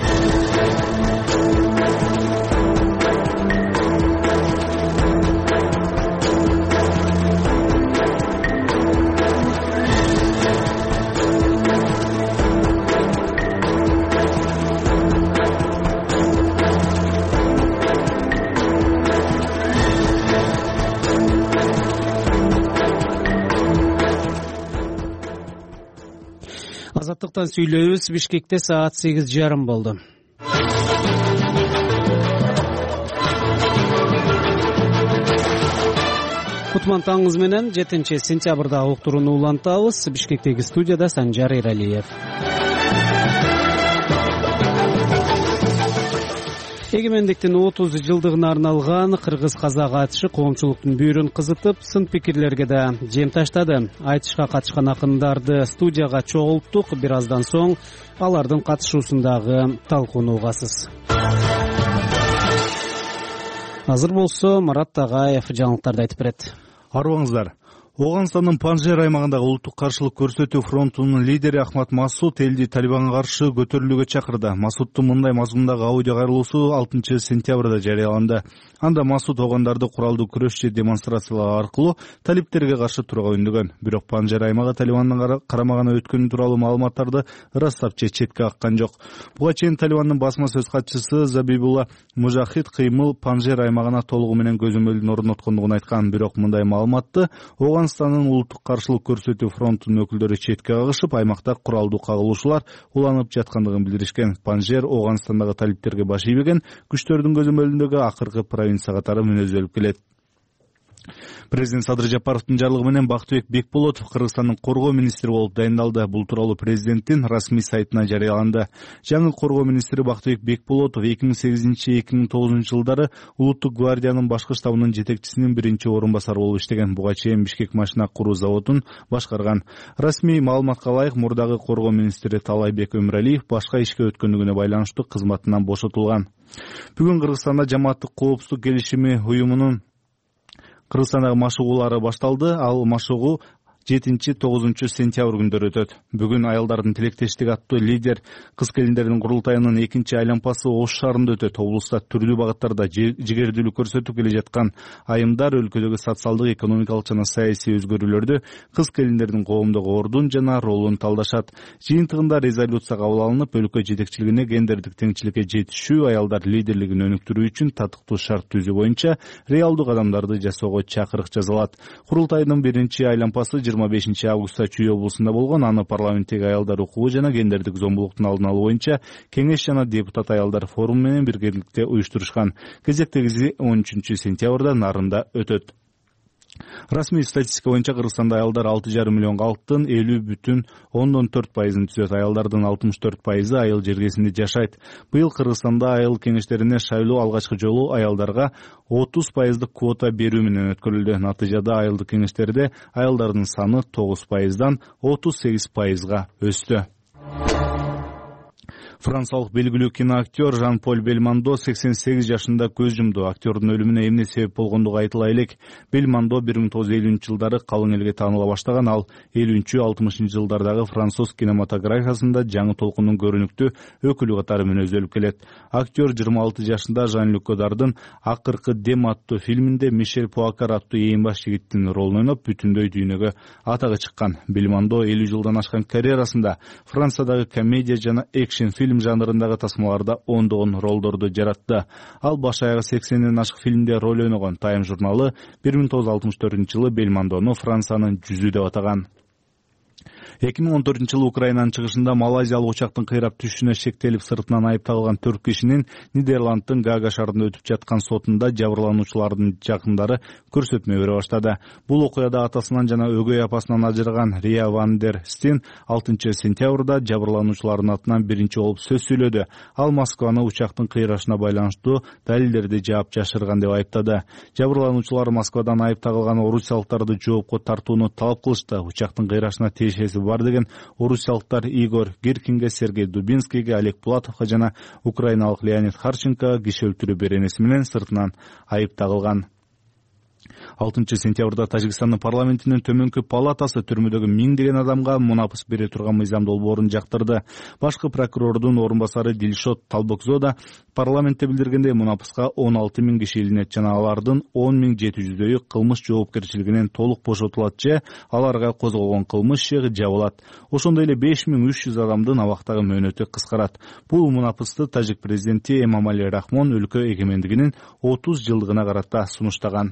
Азаттыктан сүйлөйбүз. Бишкекте саат сегиз жарым болду. Кутман таңыңыз менен жетинчи сентябрда уктурууну улантабыз. Бишкектеги студияда Санжар Иралиев. Эгемендиктин отуз жылдыгына арналган кыргыз-казак айтышы коомчулуктун бүйүрүн кызытып, сын пикирлерге да жем таштады. Айтышка катышкан акындарды студияга чогулттук. Бир аздан соң алардын катышуусундагы талкууну угасыз. Азыр болсо Марат Тагаев жаңылыктарды айтып берет. Арыбаңыздар. Оганстандын Панжшер аймагындагы улуттук каршылык көрсөтүү фронтунун лидери Ахмат Масуд элди Талибанга каршы көтөрүлүүгө чакырды. Масуддун мындай мазмундагы аудио кайрылуусу алтынчы сентябрда жарыяланды. Анда Масуд оогандарды куралдуу күрөшчү демонстрациялар аркылуу талиптерге каршы турууга үндөгөн. Бирок Панжшер аймагы Талибандын карамагына өткөнү тууралуу маалыматтарды ырастапчы четке каккан жок. Буга чейин Талибандын басма сөз катчысы Забибулла Мужахид кыймыл Панжшер аймагына толугу менен көзөмөлдүн орноткондугун айткан. Бирок мындай маалыматты Оганстандын улуттук каршылык көрсөтүү фронтунун өкүлдөрү четке кагышып, аймакта куралдуу кагылуушулар уланып жаткандыгын билдиришкен. Панжшер Оганстандагы талиптерге баш ийбеген күчтөрдүн көзөмөлүндөгү акыркы провинция катары мүнөздөлүп келет. Президент Садыр Жапаровдун жарлыгы менен Бактыбек Бекболотов Кыргызстандын коргоо министри болуп дайындалды. Бул тууралуу президенттин расмий сайтына жарыяланды. Жаңы коргоо министри Бактыбек Бекболотов эки миң сегизинчи эки миң тогузунчу жылдары Улуттук гвардиянын башкы штабынын жетекчисинин биринчи орун басары болуп иштеген. Буга чейин Бишкек машина куруу заводун башкарган. Расмий маалыматка ылайык, мурдагы коргоо министри Талайбек Өмүралиев башка ишке өткөндүгүнө байланыштуу кызматынан бошотулган. Бүгүн Кыргызстанда жамааттык коопсуздук келишими уюмунун Кыргызстандагы машыгуулары башталды. Ал машыгуу жетинчи тогузунчу сентябрь күндөрү өтөт. Бүгүн аялдардын тилектештиги аттуу лидер кыз келиндердин курултайынын экинчи айланпасы Ош шаарында өтөт. Облуста түрдүү багыттарда жигердүүлүк көрсөтүп келе жаткан айымдар өлкөдөгү социалдык, экономикалык жана саясий өзгөрүүлөрдү, кыз келиндердин коомдогу ордун жана ролун талдашат. Жыйынтыгында резолюция кабыл алынып, өлкө жетекчилигине гендердик теңчиликке жетишүү, аялдар лидерлигин өнүктүрүү үчүн татыктуу шарт түзүү боюнча реалдуу кадамдарды жасоого чакырык жазылат. Курултайдын биринчи айланпасы жыйырма бешинчи августта Чүй облусунда болгон. Аны парламенттеги аялдар укугу жана гендердик зомбулуктун алдын алуу боюнча кеңеш жана депутат аялдар форуму менен биргеликте уюштурушкан. Кезектегиси он үчүнчү сентябрда Нарында өтөт. Расмий статистика боюнча Кыргызстанда аялдар алты жарым миллион калктын элүү бүтүн ондон төрт пайызын түзөт. Аялдардын алтымыш төрт пайызы айыл жергесинде жашайт. Быйыл Кыргызстанда айыл кеңештерине шайлоо алгачкы жолу аялдарга отуз пайыздык квота берүү менен өткөрүлдү. Натыйжада айылдык кеңештерде аялдардын саны тогуз пайыздан отуз сегиз пайызга өстү. Франциялык белгилүү киноактер Жан-Поль Бельмондо сексен сегиз жашында көз жумду. Актердун өлүмүнө эмне себеп болгондугу айтыла элек. Бельмондо бир миң тогуз жүз элүүнчү жылдары калың элге тааныла баштаган. Ал элүүнчү алтымышынчы жылдардагы француз кинематографиясында жаңы толкундун көрүнүктүү өкүлү катары мүнөздөлүп келет. Актер жыйырма алты жашында Жан-Люк Годардын Акыркы дем аттуу фильминде Мишель Пуакар аттуу эң баш жигиттин ролун ойноп, бүтүндөй дүйнөгө атагы чыккан. Бельмондо элүү жылдан ашкан карьерасында Франциядагы комедия жана экшн фильм жанрындагы тасмаларда ондогон ролдорду жаратты. Ал баш аягы сексенден ашык фильмде роль ойногон. Time журналы бир миң тогуз жүз алтымыш төртүнчү жылы Бельмондону Франциянын жүзү деп атаган. эки миң он төртүнчү жылы Украинанын чыгышында малайзиялык учактын кыйрап түшүшүнө шектелип сыртынан айыпталган төрт кишинин Нидерланддын Гага шаарында өтүп жаткан сотунда жабырлануучулардын жакындары көрсөтмө бере баштады. Бул окуяда атасынан жана өгөй апасынан ажыраган Рия ван дер Стен алтынчы сентябрда жабырлануучулардын атынан биринчи болуп сөз сүйлөдү. Ал Москваны учактын кыйрашына байланыштуу далилдерди жаап жашырган деп айыптады. Жабырлануучулар Москвадан айып тагылган орусиялыктарды жоопко тартууну талап кылышты. Учактын кыйрашына тиешеси бар деген орусиялыктар Игорь Гиркинге, Сергей Дубинскийге, Олег Пулатовго жана украиналык Леонид Харченко киши өлтүрүү беренеси менен сыртынан айып тагылган. алтынчы сентябрда Тажикстандын парламентинин төмөнкү палатасы түрмөдөгү миңдеген адамга мунапыс бере турган мыйзам долбоорун жактырды. Башкы прокурордун орун басары Дилшот Талбокзода парламентте билдиргендей, мунапыска он алты миң киши илинет жана алардын он миң жети жүздөйү кылмыш жоопкерчилигинен толук бошотулат же аларга козголгон кылмыш иши жабылат. Ошондой эле беш миң үч жүз адамдын абактагы мөөнөтү кыскарат. Бул мунапысты тажик президенти Эмомали Рахмон өлкө эгемендигинин отуз жылдыгына карата сунуштаган.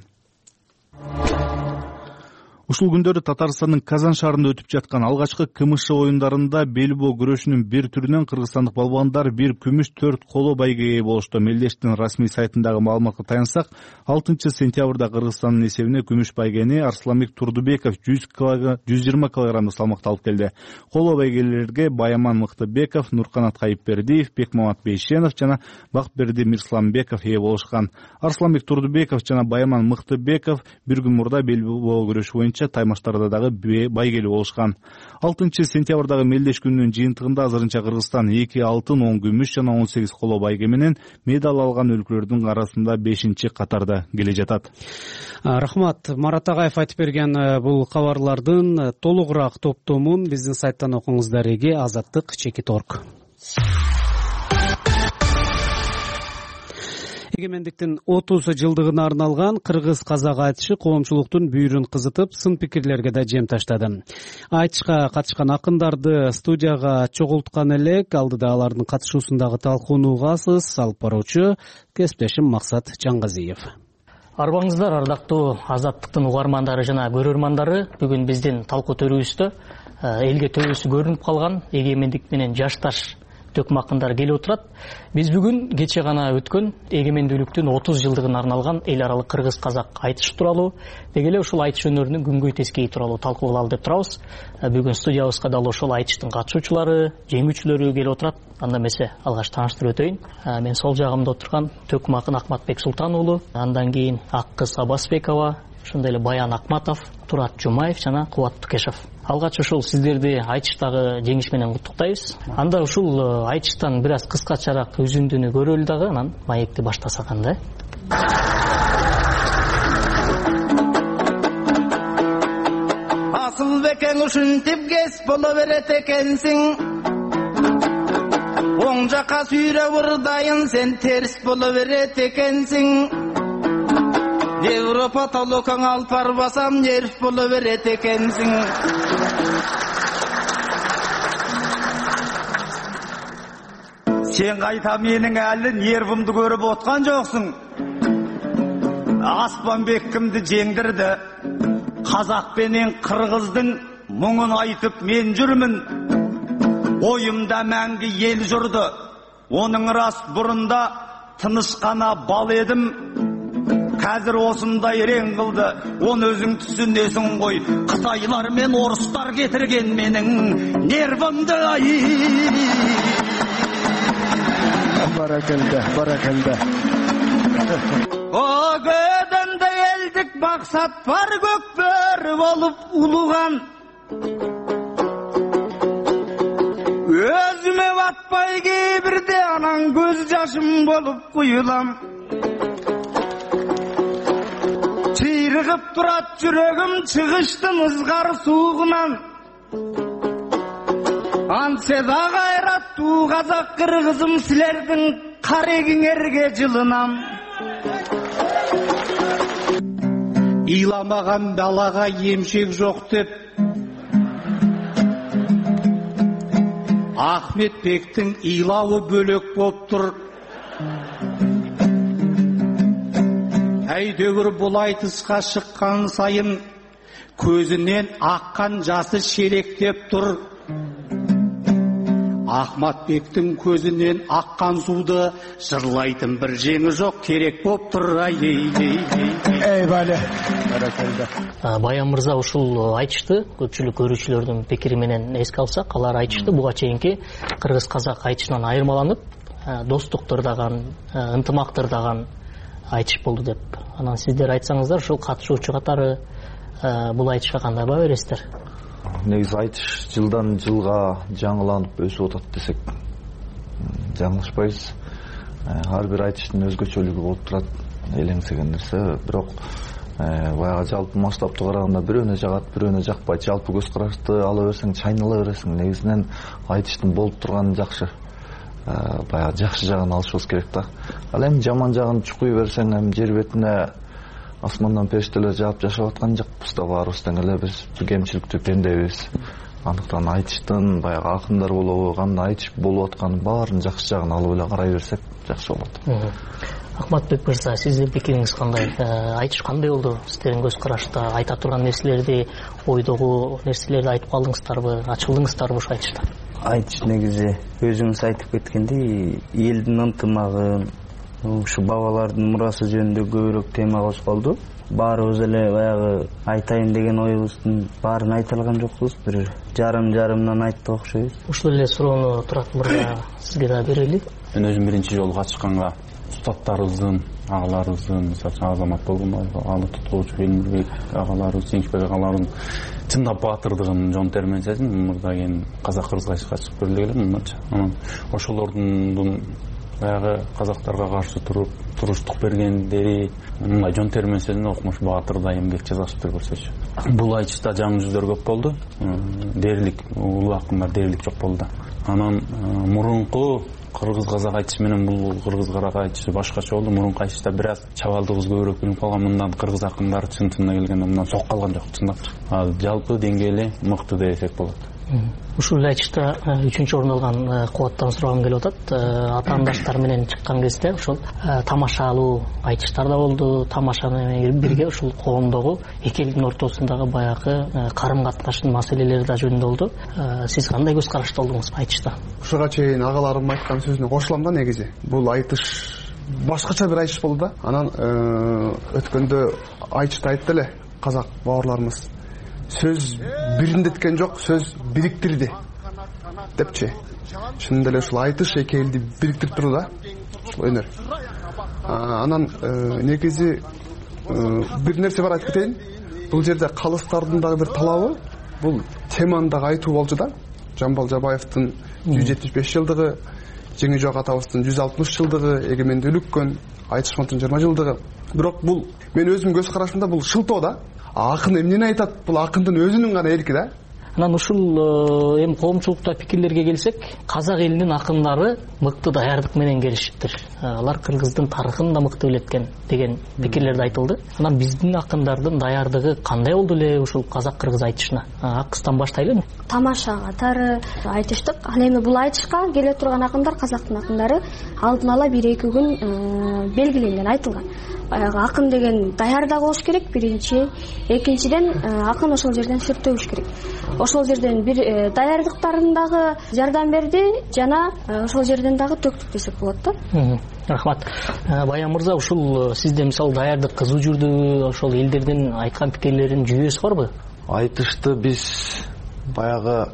Ушул күндөрү Татарстандын Казан шаарында өтүп жаткан алгачкы КМШ оюндарында белбоо күрөшүнүн бир түрүнөн кыргызстандык балбандар бир күмүш төрт коло байгеге ээ болушту. Мелдештин расмий сайтындагы маалыматка таянсак, алтынчы сентябрда Кыргызстандын эсебине күмүш байгени Арсламик Турдубеков жүз жыйырма килограммдык салмакта алып келди. Коло байгелерге Баяман Мыктыбеков, Нурканат Кайыпбердиев, Бекмамат Бейшенов жана Бакберди Мирсламбеков ээ болушкан. Арсламик Турдубеков жана Баяман Мыктыбеков бир күн мурда белбоо күрөшү боюнча таймаштарда дагы байгелүү болушкан. алтынчы сентябрдагы Мелдеш күнүнүн жыйынтыгында азырынча Кыргызстан эки алтын, он күмүш жана он сегиз коло байге менен медаль алган өлкөлөрдүн арасында бешинчи катарда келе жатат. Рахмат. Марат Агаев айтып берген бул кабарлардын толугураак топтомун биздин сайттан окуңуздар. Эге азаттык чекит точка орг. Эгемендиктин отуз жылдыгына арналган кыргыз-казак айтышы коомчулуктун бүйүрүн кызытып, сын пикирлерге да жем таштады. Айтышка катышкан акындарды студияга чогулткан элек, алдыда алардын катышуусундагы талкуунууга сөз алып баруучу кесиптешим Максат Жангазиев. Арбаңыздар, ардактуу Азаттыктын угармандары жана көрөрмандары, бүгүн биздин талкуу төрүбүздө элге төбөсү көрүнүп калган эгемендик менен жашташ төкмө акындар келип отурат. Биз бүгүн кече гана өткөн эгемендүүлүктүн отуз жылдыгына арналган эл аралык кыргыз-казак айтышы тууралуу, деги эле ушул айтыш өнөрүнүн күнгөй тескейи тууралуу талкуу кылалы деп турабыз. Бүгүн студиябызга дал ошол айтыштын катышуучулары, жеңүүчүлөрү келип отурат. Анда эмесе алгач тааныштырып өтөйүн. Мен сол жагымда отурган төкмө акын Акматбек Султан уулу, андан кийин ак кыз Абасбекова, ошондой эле Баян Акматов, Турат Жумаев жана Кубат Тукешев. Алгач ушул сиздерди айтыштагы жеңиш менен куттуктайбыз. Анда ушул айтыштан бир аз кыскачараак үзүндүнү көрөлү дагы, анан маекти баштасак анда. Асыл бекең ушинтип кес боло берет экенсиң. Оң жака сүйрө бурдайын, сен терс боло берет экенсиң. Европа толокаң алып барбасам, нерв боло берет экенсиң. Сен кайта менин әлі нервымды көрүп откан жоксуң. Аспанбекимди жеңдирди. Казак менен кыргыздын муңун айтып мен жүрмүн. Оюмда мәңгі ел жүрді. Оның рас бұрында тынышқана бал едім. Қазір осындай рең қылды. Оны өзің түсінесің ғой. Қытайлар мен орыстар кетірген менің нервымды ай. Баракалда, баракалда. О көдімді елдік мақсат бар, көкбөр болып ұлыған. Өзіме батпай кейбірде анан көз жашым болып құйылам. Чирығып тұрат жүрегім чығыштың ызғар суығынан. Анседа қайратту қазақ қырғызым сілердің қарегіңерге жылынам. Иламаған балаға емшек жоқ деп Ахметбектің илауы бөлек боп тұр. Әйтеуір бұл айтысқа шыққан сайын көзінен аққан жасы шелектеп тұр. Ахматбектің көзінен аққан суды жырлайтын бір жеңі жоқ, керек боп тұр. Эй, Валя. Баян мырза ушул айтышты, көпчүлүк көрүүчүлөрдүн пикири менен эске алсак, алар айтышты буга чейинки кыргыз казак айтышынан айырмаланып, достуктурдаган, ынтымактырдаган айтыш болду деп. Анан сиздер айтсаңыздар, ушул катышуучу катары бул айтышка кандай баа бересиздер? Негизи айтыш жылдан жылга жаңыланып өсүп атат десек жаңылышпайбыз. Ар бир айтыштын өзгөчөлүгү болуп турат, элеңсеген нерсе. Бирок баягы жалпы масштабты караганда бирөөнө жагат, бирөөнө жакпайт. Жалпы көз карашты ала берсең, чайнала бересиң. Негизинен айтыштын болуп турганы жакшы. Баягы жакшы жагын алышыбыз керек да. Ал эми жаман жагын чукуй берсең, эми жер бетине асмандан периштелер жаап жашап аткан жокпуз да, баарыбыз тең эле биз кемчиликтүү пендебиз. Андыктан айтыштын баягы акындар болобу, кандай айтыш болуп атканын баарын жакшы жагын алып эле карай берсек жакшы болот. Ахматбек мырза, сиздин пикириңиз кандай? Айтыш кандай болду? Сиздердин көз карашта айта турган нерселерди, ойдогу нерселерди айтып калдыңыздарбы, ачылдыңыздарбы ушу айтышта? Айтыш негизи өзүңүз айтып кеткендей, элдин ынтымагын, ушу бабалардын мурасы жөнүндө көбүрөөк тема козголду. Баарыбыз эле баягы айтайын деген оюбуздун баарын айта алган жокпуз, бир жарым жарымдан айттык окшойбуз. Ушул эле суроону Турат мырза сизге да берели. Мен өзүм биринчи жолу катышканга устаттарыбыздын, агаларыбыздын, мисалы Азамат Болгонбаев, Алы Туткоочу, Элмирбек агаларыбыз, Жеңишбек агаларыбыздын чындап баатырдыгын жон термен сездим. Мурда кийин казак-кыргыз кайшыкка чыгып көргүлө элем. Анан ошолордун баягы казактарга каршы туруп туруштук бергендери мындай жон термен сезип окмуш баатырдай эмгек жасашыптыр көрсөчү. Бул айтышта жаңы жүздөр көп болду. Дээрлик улуу акындар дээрлик жок болду. Анан мурунку кыргыз казак айтышы менен бул кыргыз карак айтышы башкача болду. Мурунку айтышта бир аз чабалдыгыбыз көбүрөөк билинип калган. Мындан кыргыз акындары чын чынына келгенде мындан сок калган жок, чындап. Жалпы деңгээли мыкты десек болот. Ушул айтышта үчүнчү орун алган Кубаттан сурагым келип атат. Атаандаштар менен чыккан кезде ушул тамашалуу айтыштар да болду. Тамаша менен бирге ушул коомдогу эки элдин ортосундагы баягы карым-катнаштын маселелери да жөнүндө болду. Сиз кандай көз карашта болдуңуз айтышта? Ушуга чейин агаларым айткан сөзүнө кошулам да. Негизи бул айтыш башкача бир айтыш болду да. Анан өткөндө айтышта айтты эле казак бауырларыбыз. Сөз бириндеткен жок, сөз бириктирди депчи. Чынында эле ушул айтыш эки элди бириктирип турду да. Ушул өнөр. Анан негизи бир нерсе бар айтып кетейин. Бул жерде калыстардын дагы бир талабы, бул теманы дагы айтуу болчу да. Жамбал Жабаевдин жүз жетимиш беш жылдыгы, Жеңи Жок атабыздын жүз алтымыш жылдыгы, эгемендүүлүккөн айтышмактын жыйырма жылдыгы. Бирок бул мен өзүм көз карашымда бул шылтоо да. Акын эмнени айтат? Бул акындын өзүнүн гана эрки да. Анан ушул эми коомчулукта пикирлерге келсек, казак элинин акындары мыкты даярдык менен келишиптир. Алар кыргыздын тарыхын да мыкты билет экен деген пикирлер да айтылды. Анан биздин акындардын даярдыгы кандай болду эле ушул казак-кыргыз айтышына? Акыстан баштайлы. Тамаша катары айтыштык. Ал эми бул айтышка келе турган акындар, казактын акындары алдын ала бир эки күн белгиленген, айтылган. Баягы акын деген даярдак болуш керек биринчи. Экинчиден акын ошол жерден сүртөбүш керек. Ошол жерден бир даярдыктарын дагы жардам берди, жана ошол жерден дагы төктүк десек болот да. Рахмат. Баян мырза, ушул сизде мисалы даярдык кызуу жүрдү, ошол элдердин айткан пикирлеринин жүйөсү барбы? Айтышты биз баягы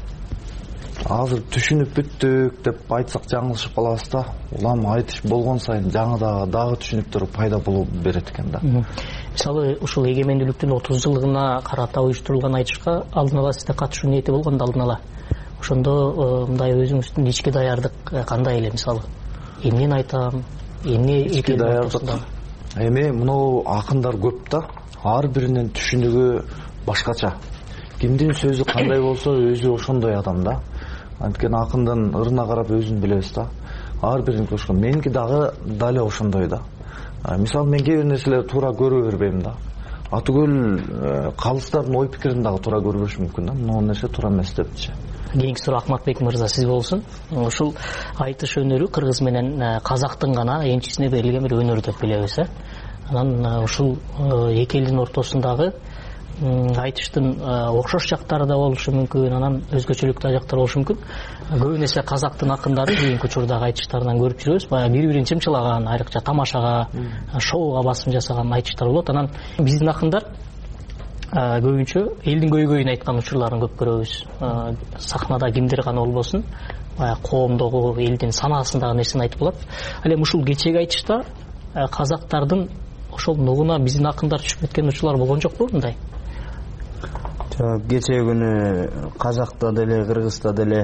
азыр түшүнүп бүттүк деп айтсак жаңылышып калабыз да. Улам айтыш болгон сайын жаңы дагы дагы түшүнүктөр пайда болуп берет экен да. Мисалы ушул эгемендүүлүктүн отуз жылдыгына карата уюштурулган айтышка алдын ала сизде катышуу ниети болгондо алдын ала. Ошондо мындай өзүңүздүн ички даярдык кандай эле мисалы? Эмнени айтам? Эмне ички даярдык? Эми мынау акындар көп да. Ар биринин түшүнүгү башкача. Кимдин сөзү кандай болсо өзү ошондой адам да. Анткени акындын ырына карап өзүн билебиз да. Ар бирин кошкон. Меники дагы дале ошондой да. Мисалы мен кээ бир нерселерди туура көрө бербейм да. Атүгүл калыстардын ой пикирин дагы туура көрбөшүм мүмкүн да. Могу нерсе туура эмес депчи. Кийинки суроо Ахматбек мырза сиз болсун. Ушул айтыш өнөрү кыргыз менен казактын гана энчисине берилген бир өнөр деп билебиз, э? Анан ушул эки элдин ортосундагы айтыштын окшош жактары да болушу мүмкүн, анан өзгөчөлүктүү жактар болушу мүмкүн. Көбүн эсе казактын акындары кийинки учурдагы айтыштарынан көрүп жүрөбүз, баягы бири бирин чымчылаган, айрыкча тамашага, шоуга басым жасаган айтыштар болот. Анан биздин акындар көбүнчө элдин көйгөйүн айткан учурларын көп көрөбүз. Сахнада кимдир гана болбосун, баягы коомдогу, элдин санаасындагы нерсени айтып калат. Ал эми ушул кечеги айтышта казактардын ошол нугуна биздин акындар түшүп кеткен учурлар болгон жокпу мындай? Жок, кечээ күнү казакта деле, кыргызда деле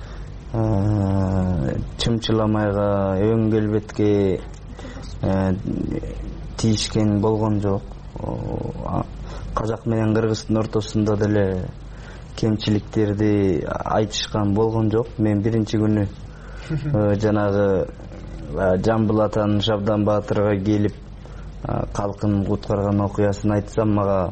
чымчыламайга, өң келбетке тийишкен болгон жок. Казак менен кыргыздын ортосунда деле кемчиликтерди айтышкан болгон жок. Мен биринчи күнү жанагы Жамбыл атанын Шабдан Баатырга келип калкын куткарган окуясын айтсам, мага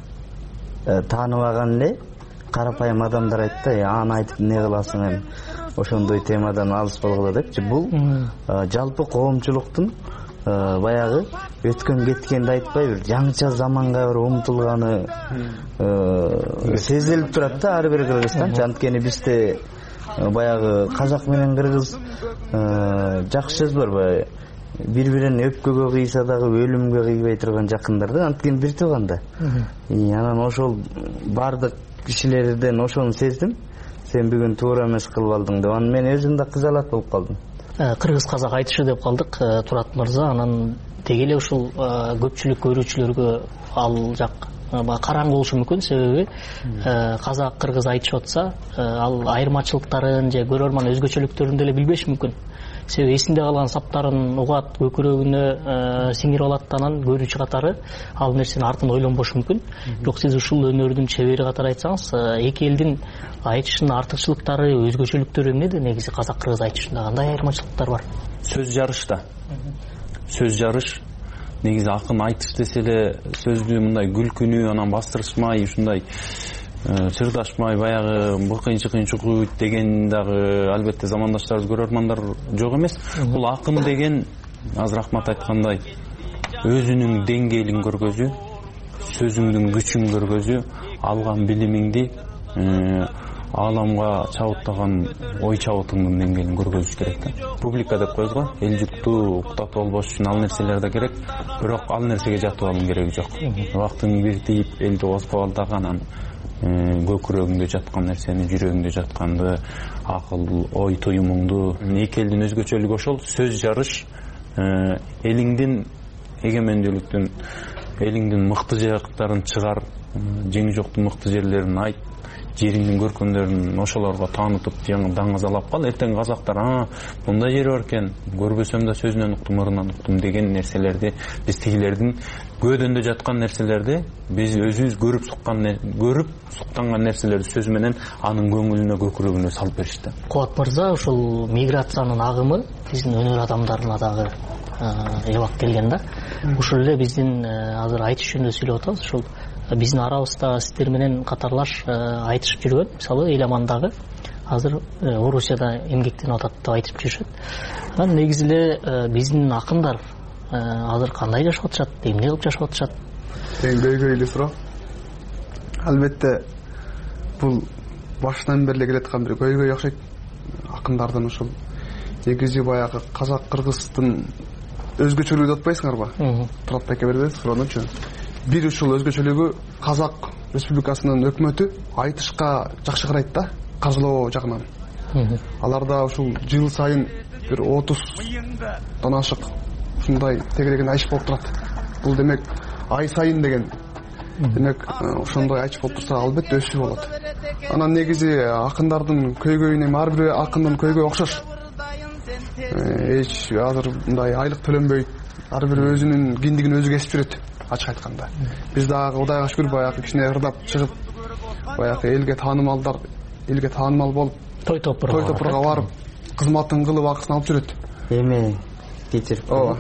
тааныбаган эле карапайым адамдар айтты, аны айтып не кыласың эми, ошондой темадан алыс болгула депчи. Бул жалпы коомчулуктун баягы өткөн кеткенди айтпай, бир жаңыча заманга бир умтулганы сезилип турат да ар бир кыргызстан. Анткени бизде баягы казак менен кыргыз жакшы сөз бар, баягы бири-бирин өпкөгө кыйса дагы өлүмгө кыйбай турган жакындар да, анткени бир тууган да. Анан ошол бардык кишилерден ошону сездим. Сен бүгүн туура эмес кылып алдың деп. Анан мен өзүм да кызалат болуп калдым. Кыргыз казак айтышы деп калдык, Турат мырза. Анан деги эле ушул көпчүлүк көрүүчүлөргө ал жак караңгы болушу мүмкүн, себеби казак кыргыз айтышып атса, ал айырмачылыктарын же көрөрман өзгөчөлүктөрүн деле билбеши мүмкүн. Себеби эсинде калган саптарын угат, көкүрөгүнө сиңирип алат, анан көрүүчү катары ал нерсени артын ойлонбошу мүмкүн. Бирок сиз ушул өнөрдүн чебери катары айтсаңыз, эки элдин айтышынын артыкчылыктары, өзгөчөлүктөрү эмнеде? Негизи казак кыргыз айтышында кандай айырмачылыктар бар? Сөз жарышта. Сөз жарыш негизи акын айтыш десе эле сөздү мындай күлкүнү анан бастырышмай, ушундай чырдашмай, баягы быкыйын-чыкыйын чукуйт деген дагы албетте замандаштарыбыз, көрөрмандар жок эмес. Бул акын деген азыр Ахмат айткандай өзүнүн деңгээлин көргөзүү, сөзүңдүн күчүн көргөзүү, алган билимиңди ааламга чабыттаган ой чабытыңдын деңгээлин көргөзүш керек да. Публика деп коебуз го, эл жукту уктатып албаш үчүн ал нерселер да керек, бирок ал нерсеге жатып алууң кереги жок. Убактың бир тийип элди озбо алдаган, көкүрөгүңдө жаткан нерсени, жүрөгүңдө жатканды, акыл, ой туюмуңду. Эки элдин өзгөчөлүгү ошол. Сөз жарыш, элиңдин эгемендүүлүктүн, элиңдин мыкты жактарын чыгар, жеңи жоктун мыкты жерлерин айт, жериңдин көркөмдөрүн ошолорго таанытып, даңазалап кал. Эртең казактар, а, мындай жери бар экен, көрбөсөм да сөзүнөн уктум, ырынан уктум деген нерселерди, биз тигилердин көөдөндө жаткан нерселерди биз өзүбүз көрүп суккан, көрүп суктанган нерселерди сөз менен анын көңүлүнө, көкүрөгүнө салып беришти. Кубат мырза, ушул миграциянын агымы биздин өнөр адамдарына дагы элеп келген да. Ушул эле биздин азыр айтыш жөнүндө сүйлөп атабыз. Ушул биздин арабызда сиздер менен катарлаш айтышып жүргөн, мисалы Эламандагы азыр Орусияда эмгектенип атат деп айтып жүрүшөт. Анан негизи эле биздин акындар азыр кандай жашап атышат, эмне кылып жашап атышат? Тең көйгөйлүү суроо. Албетте бул башынан бери келаткан бир көйгөй окшойт. Акындардын ушул негизи баягы казак кыргыздын өзгөчөлүгү деп атпайсыңарбы? Турат байке берди суроонучу. Бир ушул өзгөчөлүгү Казак Республикасынын өкмөтү айтышка жакшы карайт да, каржылоо жагынан. Аларда ушул жыл сайын бир отуз донашык ушундай тегереген айыш болуп турат. Бул демек ай сайын деген. Демек ошондой айыш болуп турса, албетте өсүү болот. Анан негизи акындардын көйгөйүнө ар бир акындын көйгөйү окшош. Эч азыр мындай айлык төлөнбөйт. Ар бир өзүнүн киндигин өзү кесип жүрөт. Ачык айтканда, биз дагы Кудайга шүгүр баягы кичине ырдап чыгып, баягы элге таанымалдар, элге таанымал болуп, той топурга барып, кызматын кылып, акысын алып жүрөт. Эми кечирип. Ооба.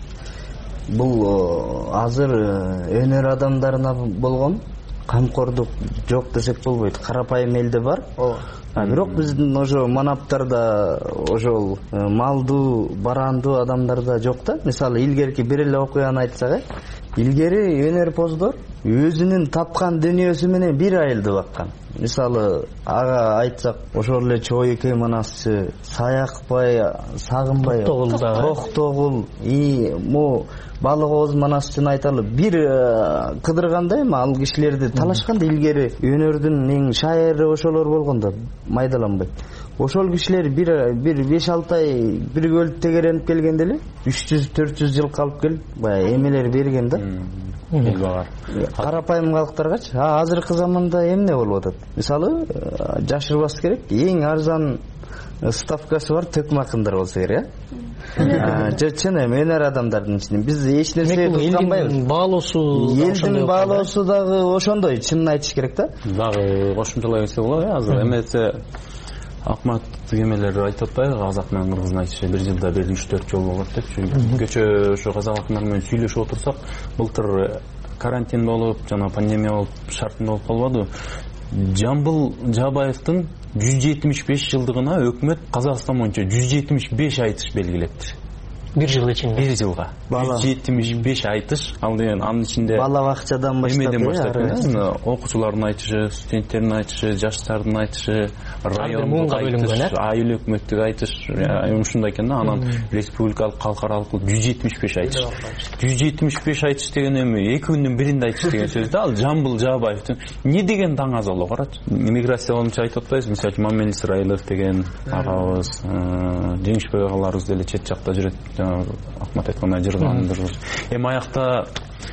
Бул азыр өнөр адамдарына болгон камкордук жок десек болбойт. Карапайым элде бар. Ооба. Бирок биздин ошо манаптарда ошол малдуу, барандуу адамдарда жок да. Мисалы, илгерки бир эле окуяны айтсак, илгери өнөр поздор өзүнүн тапкан дүнүйөсү менен бир айылды баккан. Мисалы ага айтсак, ошол эле Чойке манасчы, Саякбай, Сагынбай, Токтогул, и му Балык Ооз манасчыны айталы. Бир кыдырганда эми ал кишилерди талашканда илгери өнөрдүн эң шайыры ошолор болгондо майдаланбайт. Ошол кишилер бир бир беш алты ай бир көлүп тегеренип келгенде эле үч жүз төрт жүз жыл калып келип баягы эмелер берген да. Карапайым калктаргачы. А азыркы заманда эмне болуп атат? Мисалы, жашырбас керек, эң арзан ставкасы бар төкмакындар болсо керек, э? Чын эми өнөр адамдардын ичинен биз эч нерсе кылганбайбыз. Баалоосу, элдин баалоосу дагы ошондой, чынын айтыш керек да. Дагы кошумчалай берсе болот, азыр эмесе Акмат эмелер айтып атпайбы, казак менен кыргыздын айтышы бир жылда бир үч төрт жол болот деп. Кечээ ошо казак акындар менен сүйлөшүп отурсак, былтыр карантин болуп, жана пандемия болуп, шартында болуп калбады. Жамбыл Жабаевдин жүз жетимиш беш жылдыгына өкмөт Казакстан боюнча жүз жетимиш беш айтыш белгилептир. Бир жыл ичинде. Бир жылга. жүз жетимиш беш айтыш. Ал деген анын ичинде бала бакчадан баштап, окуучулардын айтышы, студенттердин айтышы, жаштардын айтышы, райондук айтыш, айыл өкмөттүк айтыш, ушундай экен да. Анан республикалык, калкаралык жүз жетимиш беш айтыш. жүз жетимиш беш айтыш деген эми эки күндүн биринде айтыш деген сөз да. Ал Жамбыл Жаабаевдин не деген таңаз боло карачы. Миграция боюнча айтып атпайбыз, мисалы Мамел Исраилов деген агабыз, Жеңишбек агаларыбыз деле чет жакта жүрөт. Акмат айткандай жыргандыр. Эми аякта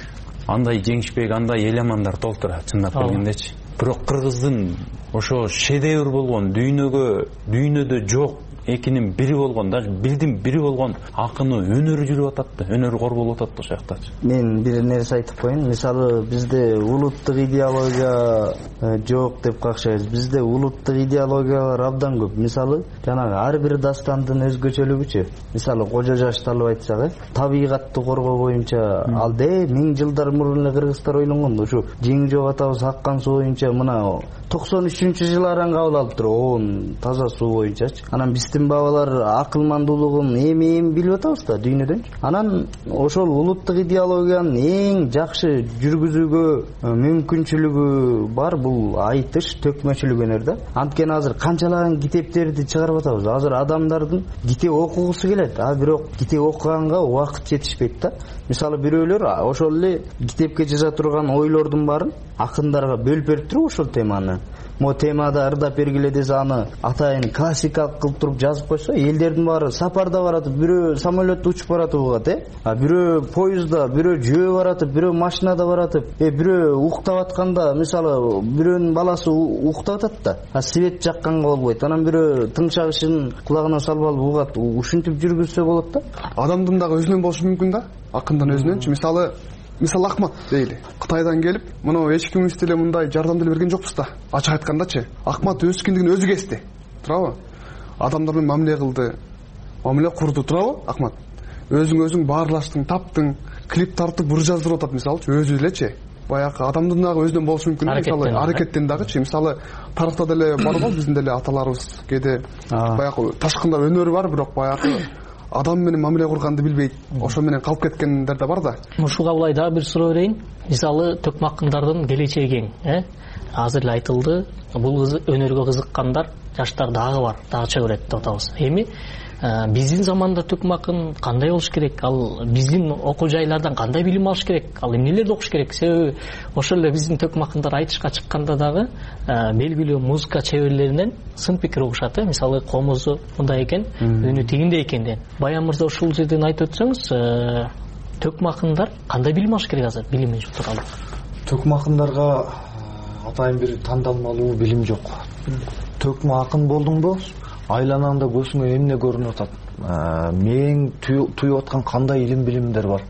андай Жеңишбек, андай эламандар толтурат, чындап келгендечи. Бирок кыргыздын ошо шедевр болгон, дүйнөгө дүйнөдө жок экинин бири болгон, даже бирдин бири болгон акыны өнөрү жүрүп атат да, өнөрү кор болуп атат ошол жактачы. Мен бир нерсе айтып коеюн. Мисалы бизде улуттук идеология жок деп какшайбыз. Бизде улуттук идеологиялар абдан көп. Мисалы жанагы ар бир дастандын өзгөчөлүгүчү. Мисалы Кожо Жашталып айтсак, табигатты коргоо боюнча ал де миң жылдар мурун эле кыргыздар ойлонгон. Ушу Жең Жок атабыз аккан суу боюнча мына токсон үчүнчү жылы аран кабыл алыптыр, оон таза суу боюнчачы. Анан биздин бабалар акылмандуулугун эми-эми билип атабыз да дүйнөдөн. Анан ошол улуттук идеологиянын эң жакшы жүргүзүүгө мүмкүнчүлүгү бар бул айтыш, төкмөчүлүк өнөр да. Анткени азыр канчалаган китептерди чыгарып атабыз. Азыр адамдардын китеп окугусу келет, а бирок китеп окуганга убакыт жетишпейт да. Мисалы бирөөлөр ошол эле китепке жаза турган ойлордун баарын акындарга бөлүп берип туруп ошол теманы. Мо темада ырдап бергиле десе аны атайын классикалык кылып туруп жазып койсо, элдердин баары сапарда баратып, бирөө самолетто учуп баратып угат, э? А бирөө поездда, бирөө жөө баратып, бирөө машинада баратып, э бирөө уктап атканда, мисалы бирөөнүн баласы уктап атат да, а свет жакканга болбойт. Анан бирөө тыңшагышын кулагына салып алып угат, ушинтип жүргүзсө болот да. Адамдын дагы өзүнөн болушу мүмкүн да, акындын өзүнөнчү. Мисалы Мисалы Акмат дейли, Кытайдан келип, мына эч кимибиз деле мындай жардам деле берген жокпуз да. Ачык айткандачы, Акмат өз кимдигин өзү кести. Туурабы? Адамдар менен мамиле кылды, мамиле курду, туурабы? Акмат. Өзүң өзүң баарлаштың, таптың, клип тартып, бур жаздырып атат мисалычы, өзү элечи. Баягы адамдын дагы өзүнөн болушу мүмкүн, мисалы аракеттен дагычы. Мисалы тарыхта деле бар го, биздин деле аталарыбыз кээде баягы ташкындар өнөрү бар, бирок баягы адам менен мамиле курганды билбейт, ошо менен калып кеткендер да бар да. Ушуга булай дагы бир суроо берейин. Мисалы төкмакындардын келечеги, э? Азыр эле айтылды, бул өнөргө кызыккандар, жаштар дагы бар, дагы чыга берет деп атабыз. Эми биздин заманда төкмакын кандай болуш керек? Ал биздин окуу жайлардан кандай билим алыш керек? Ал эмнелерди окуш керек? Себеби ошол эле биздин төкмакындар айтышка чыкканда дагы белгилүү музыка чеберлеринен сын пикир угушат. Мисалы комузу мындай экен, үнү тигиндей экен деген. Баян мырза ушул жерден айтып өтсөңүз, төкмакындар кандай билим алыш керек азыр билими тууралуу? Төкмакындарга атайын бир тандалмалуу билим жок. Төкмө акын болдуңбу? Айланаңда көзүңө эмне көрүнүп атат? Мээң туюп аткан кандай илим билимдер бар?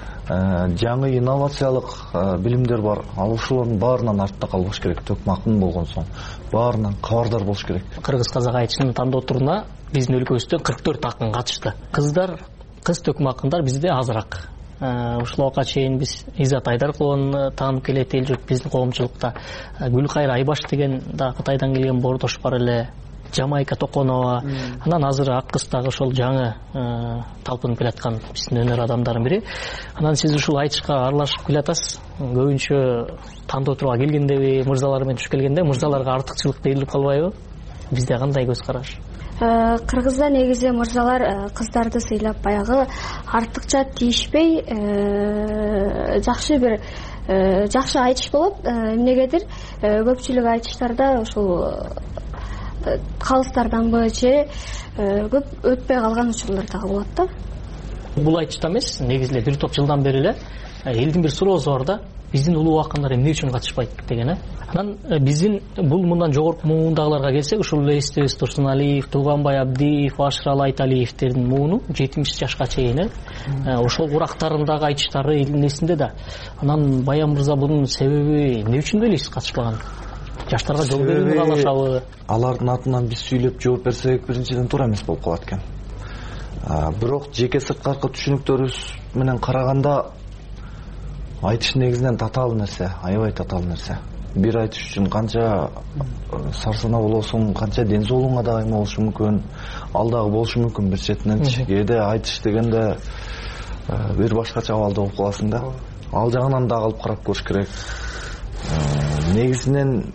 Жаңы инновациялык билимдер бар. Ал ошолордун баарынан артта калбаш керек. Төкмакын болгон соң баарынан кабардар болуш керек. Кыргыз казак айтышынын тандоо туруна биздин өлкөбүздөн кырк төрт акын катышты. Кыздар, кыз төкмакындар бизде азыраак. Ушуларга чейин биз Изат Айдаркуловну таанып келет эл журт биздин коомчулукта. Гүлкайыр Айбаш деген да Кытайдан келген бордош бар эле. Жамайка Токонова. Анан азыр ак кыз дагы ошол жаңы талпынып келаткан биздин өнөр адамдарынын бири. Анан сиз ушул айтышка аралашып келатасыз. Көбүнчө тандоо турга келгендеби, мырзалар менен туш келгенде мырзаларга артыкчылык берилип калбайбы? Бизде кандай көз караш? Кыргызда негизи мырзалар кыздарды сыйлап баягы артыкча тийишпей жакшы бир жакшы айтыш болот. Эмнегедир көпчүлүк айтыштарда ушул калыстарданбы же көп өтпөй калган учурлар дагы болот да. Бул айтышта эмес, негизи бир топ жылдан бери эле элдин бир суроосу бар да. Биздин улуу акындар эмне үчүн катышпайт деген э. Анан биздин бул мындан жогорку муундагыларга келсек, ушул эстебиз Турсуналиев, Тууганбай Абдиев, Ашырал Айталиевтердин мууну жетимиш жашка чейин э. Ошол курактарындагы айтыштары элдин эсинде да. Анан Баян мырза бунун себеби эмне үчүн ойлойсуз катышпаган? Жаштарга жол берүүнү каалашабы? Алардын атынан биз сүйлөп жооп берсек, биринчиден туура эмес болуп калат экен. Бирок жеке сырткаркы түшүнүктөрүбүз менен караганда айтыш негизинен татаал нерсе, аябай татаал нерсе. Бир айтыш үчүн канча сарсана болосуң, канча ден соолугуңа да айма болушу мүмкүн, ал дагы болушу мүмкүн бир четиненчи. Кээде айтыш дегенде бир башкача абалда болуп каласың да. Ал жагынан дагы алып карап көрүш керек. Негизинен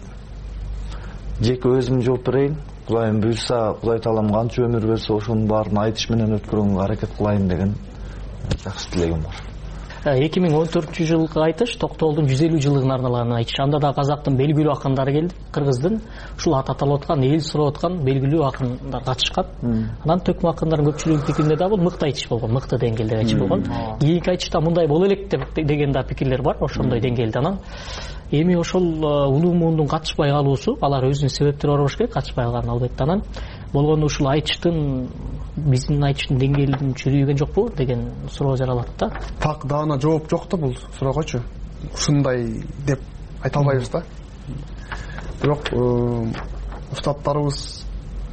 жеке өзүм жооп берейин. Кудайым буйрса, Кудай таалам канча өмүр берсе, ошонун баарын айтыш менен өткөрүүгө аракет кылайын деген жакшы тилегим бар. эки миң он төртүнчү жылкы айтыш Токтоолдун жүз элүү жылдыгына арналган айтыш. Анда да казактын белгилүү акындары келди. Кыргыздын ушул ат аталып аткан, эл сурап аткан белгилүү акындар катышкан. Анан төкмө акындардын көпчүлүгүнүн пикиринде да бул мыкты айтыш болгон, мыкты деңгээлде айтыш болгон. Кийинки айтышта мындай боло элек деген да пикирлер бар, ошондой деңгээлде. Анан эми ошол улуу муундун катышпай калуусу, алар өзүнүн себептери бар болуш керек, катышпай калган албетте. Анан болгондо ушул айтыштын биздин айтыштын деңгээлин чүрүйгөн жокпу деген суроо жаралат да. Так даана жооп жок да бул суроогочу. Ушундай деп айта албайбыз да. Бирок устаттарыбыз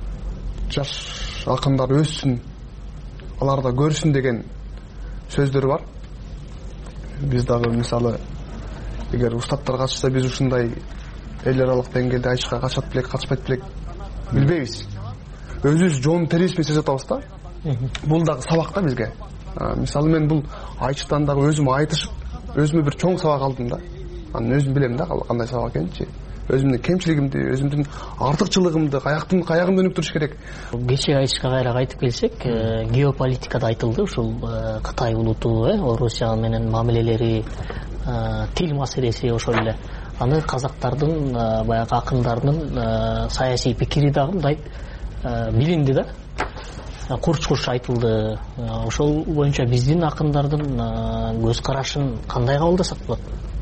жаш акындар өссүн, алар да көрсүн деген сөздөрү бар. Биз дагы мисалы эгер устаттар катышса биз ушундай эл аралык деңгээлде айтышка катышат белек, катышпайт белек билбейбиз. Өзүбүз жоонун терибизбей сөз атабыз да. Бул дагы сабак да бизге. Мисалы мен бул айтыштан дагы өзүм айтышып, өзүмө бир чоң сабак алдым да. Анан өзүм билем да кандай сабак экенинчи. Өзүмдүн кемчилигимди, өзүмдүн артыкчылыгымды, каяктын каягымды өнүктүрүш керек. Кечээ айтышка кайра кайтып келсек, геополитикада айтылды ушул Кытай улуту, э, Орусия менен мамилелери, тил маселеси ошол эле. Аны казактардын баягы акындардын саясий пикири дагы мындай билинди да. Курч-курч айтылды. Ошол боюнча биздин акындардын көз карашын кандай кабылдасак болот?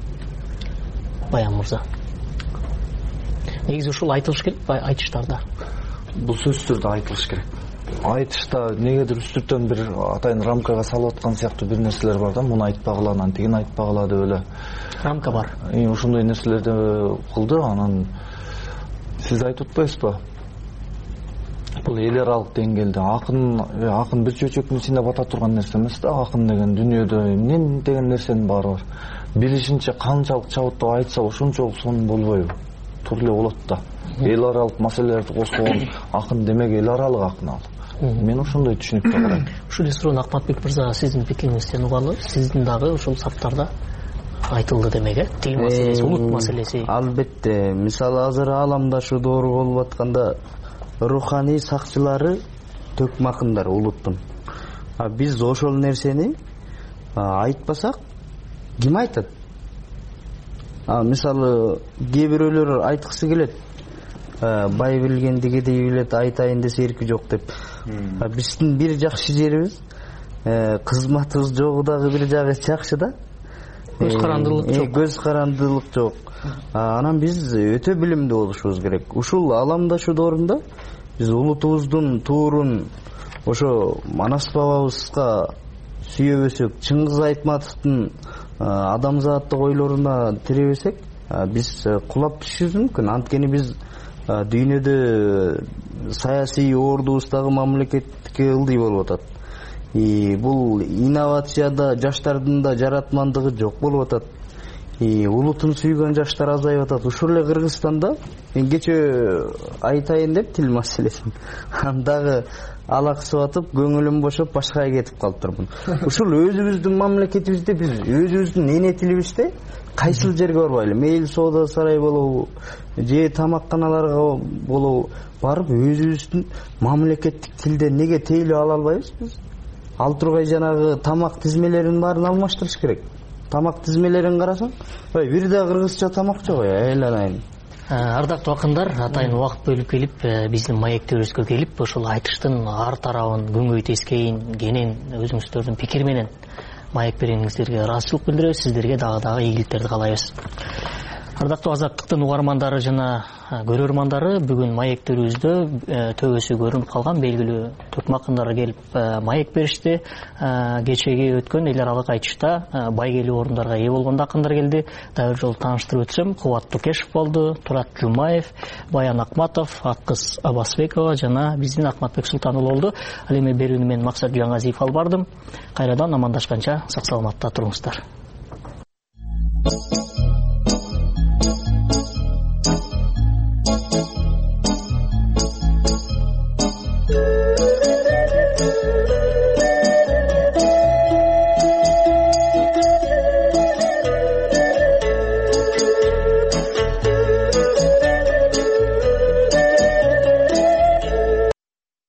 Баян мырза. Негизи ушул айтылыш керек айтыштарда. Бул сөзсүз түрдө айтылыш керек. Айтышта негедир үстүртөн бир атайын рамкага салып аткан сыяктуу бир нерселер бар да, муну айтпагыла, анан тигини айтпагыла деп эле. Рамка бар. И ошондой нерселерди кылды. Анан сиз айтып атпайсызбы? Бул эл аралык деңгээлде акын акын бир чөчөктүн ичинде бата турган нерсе эмес да. Акын деген дүйнөдө эмне деген нерсенин баары бар. Билишинче канчалык чабыттап айтса ошончолук сонун болбойбу? Туура эле болот да. Эл аралык маселелерди козгогон акын демек эл аралык акын ал. Мен ошондой түшүнүктө карайм. Ушул суроону Акматбек мырза сиздин пикириңизден угалы, сиздин дагы ушул саптарда айтылды демек, э? Тил маселеси, улут маселеси. Албетте, мисалы азыр ааламдашы доору болуп атканда руханий сакчылары төкмө акындар улуттун. А биз ошол нерсени айтпасак ким айтат? А мисалы кээ бирөөлөр айткысы келет. Бай билгенди кедей билет, айтайын десе эрки жок деп. Биздин бир жакшы жерибиз, кызматыбыз жогу дагы бир жагы жакшы да. Көз карандылык жок. Көз карандылык жок. Анан биз өтө билимдүү болушубуз керек. Ушул аламдашы доорунда биз улутубуздун туурун ошо Манас бабабызга сүйөбөсөк, Чыңгыз Айтматовдун адамзаттык ойлоруна тиребесек, биз кулап түшүбүз мүмкүн. Анткени биз дүйнөдө саясий ордубуздагы мамлекетке ылдый болуп атат. И бул инновацияда жаштардын да жаратмандыгы жок болуп атат. улутун сүйгөн жаштар азайып атат. Ушул эле Кыргызстанда мен кече айтайын деп тил маселесин андагы алаксып атып көңүлүм бошоп башкага кетип калыптырмын. Ушул өзүбүздүн мамлекетибизде биз өзүбүздүн эне тилибизде кайсыл жерге барбайлы, мейли соода сарай болобу же тамакканаларга болобу барып өзүбүздүн мамлекеттик тилде неге тейлөө ала албайбыз биз? Ал тургай жанагы тамак тизмелерин баарын алмаштырыш керек. Тамак тизмелерин карасаң, бир да кыргызча тамак жок, айланайын. Ардактуу акындар, атайын убакыт бөлүп келип, биздин маектерибизге келип, ошол айтыштын ар тарабын көңөй тескейин кенен өзүңүздөрдүн пикир менен маек бергениңиздерге ыраазычылык билдиребиз. Сиздерге дагы дагы ийгиликтерди каалайбыз. Ардактуу Азаттыктын угармандары жана көрөрмандары, бүгүн маектерибизде төбөсү көрүнүп калган белгилүү түркмөн акындары келип маек беришти. Кечеги өткөн эл аралык айтышта байгелүү орундарга ээ болгон акындар келди. Дагы бир жолу тааныштырып өтсөм, Кубат Тукешев болду, Турат Жумаев, Баян Акматов, Аккыз Абасбекова жана биздин Акматбек Султануулу болду. Ал эми берүүнү мен Максат Жаңазиев алып бардым. Кайрадан амандашканча сак саламатта туруңуздар.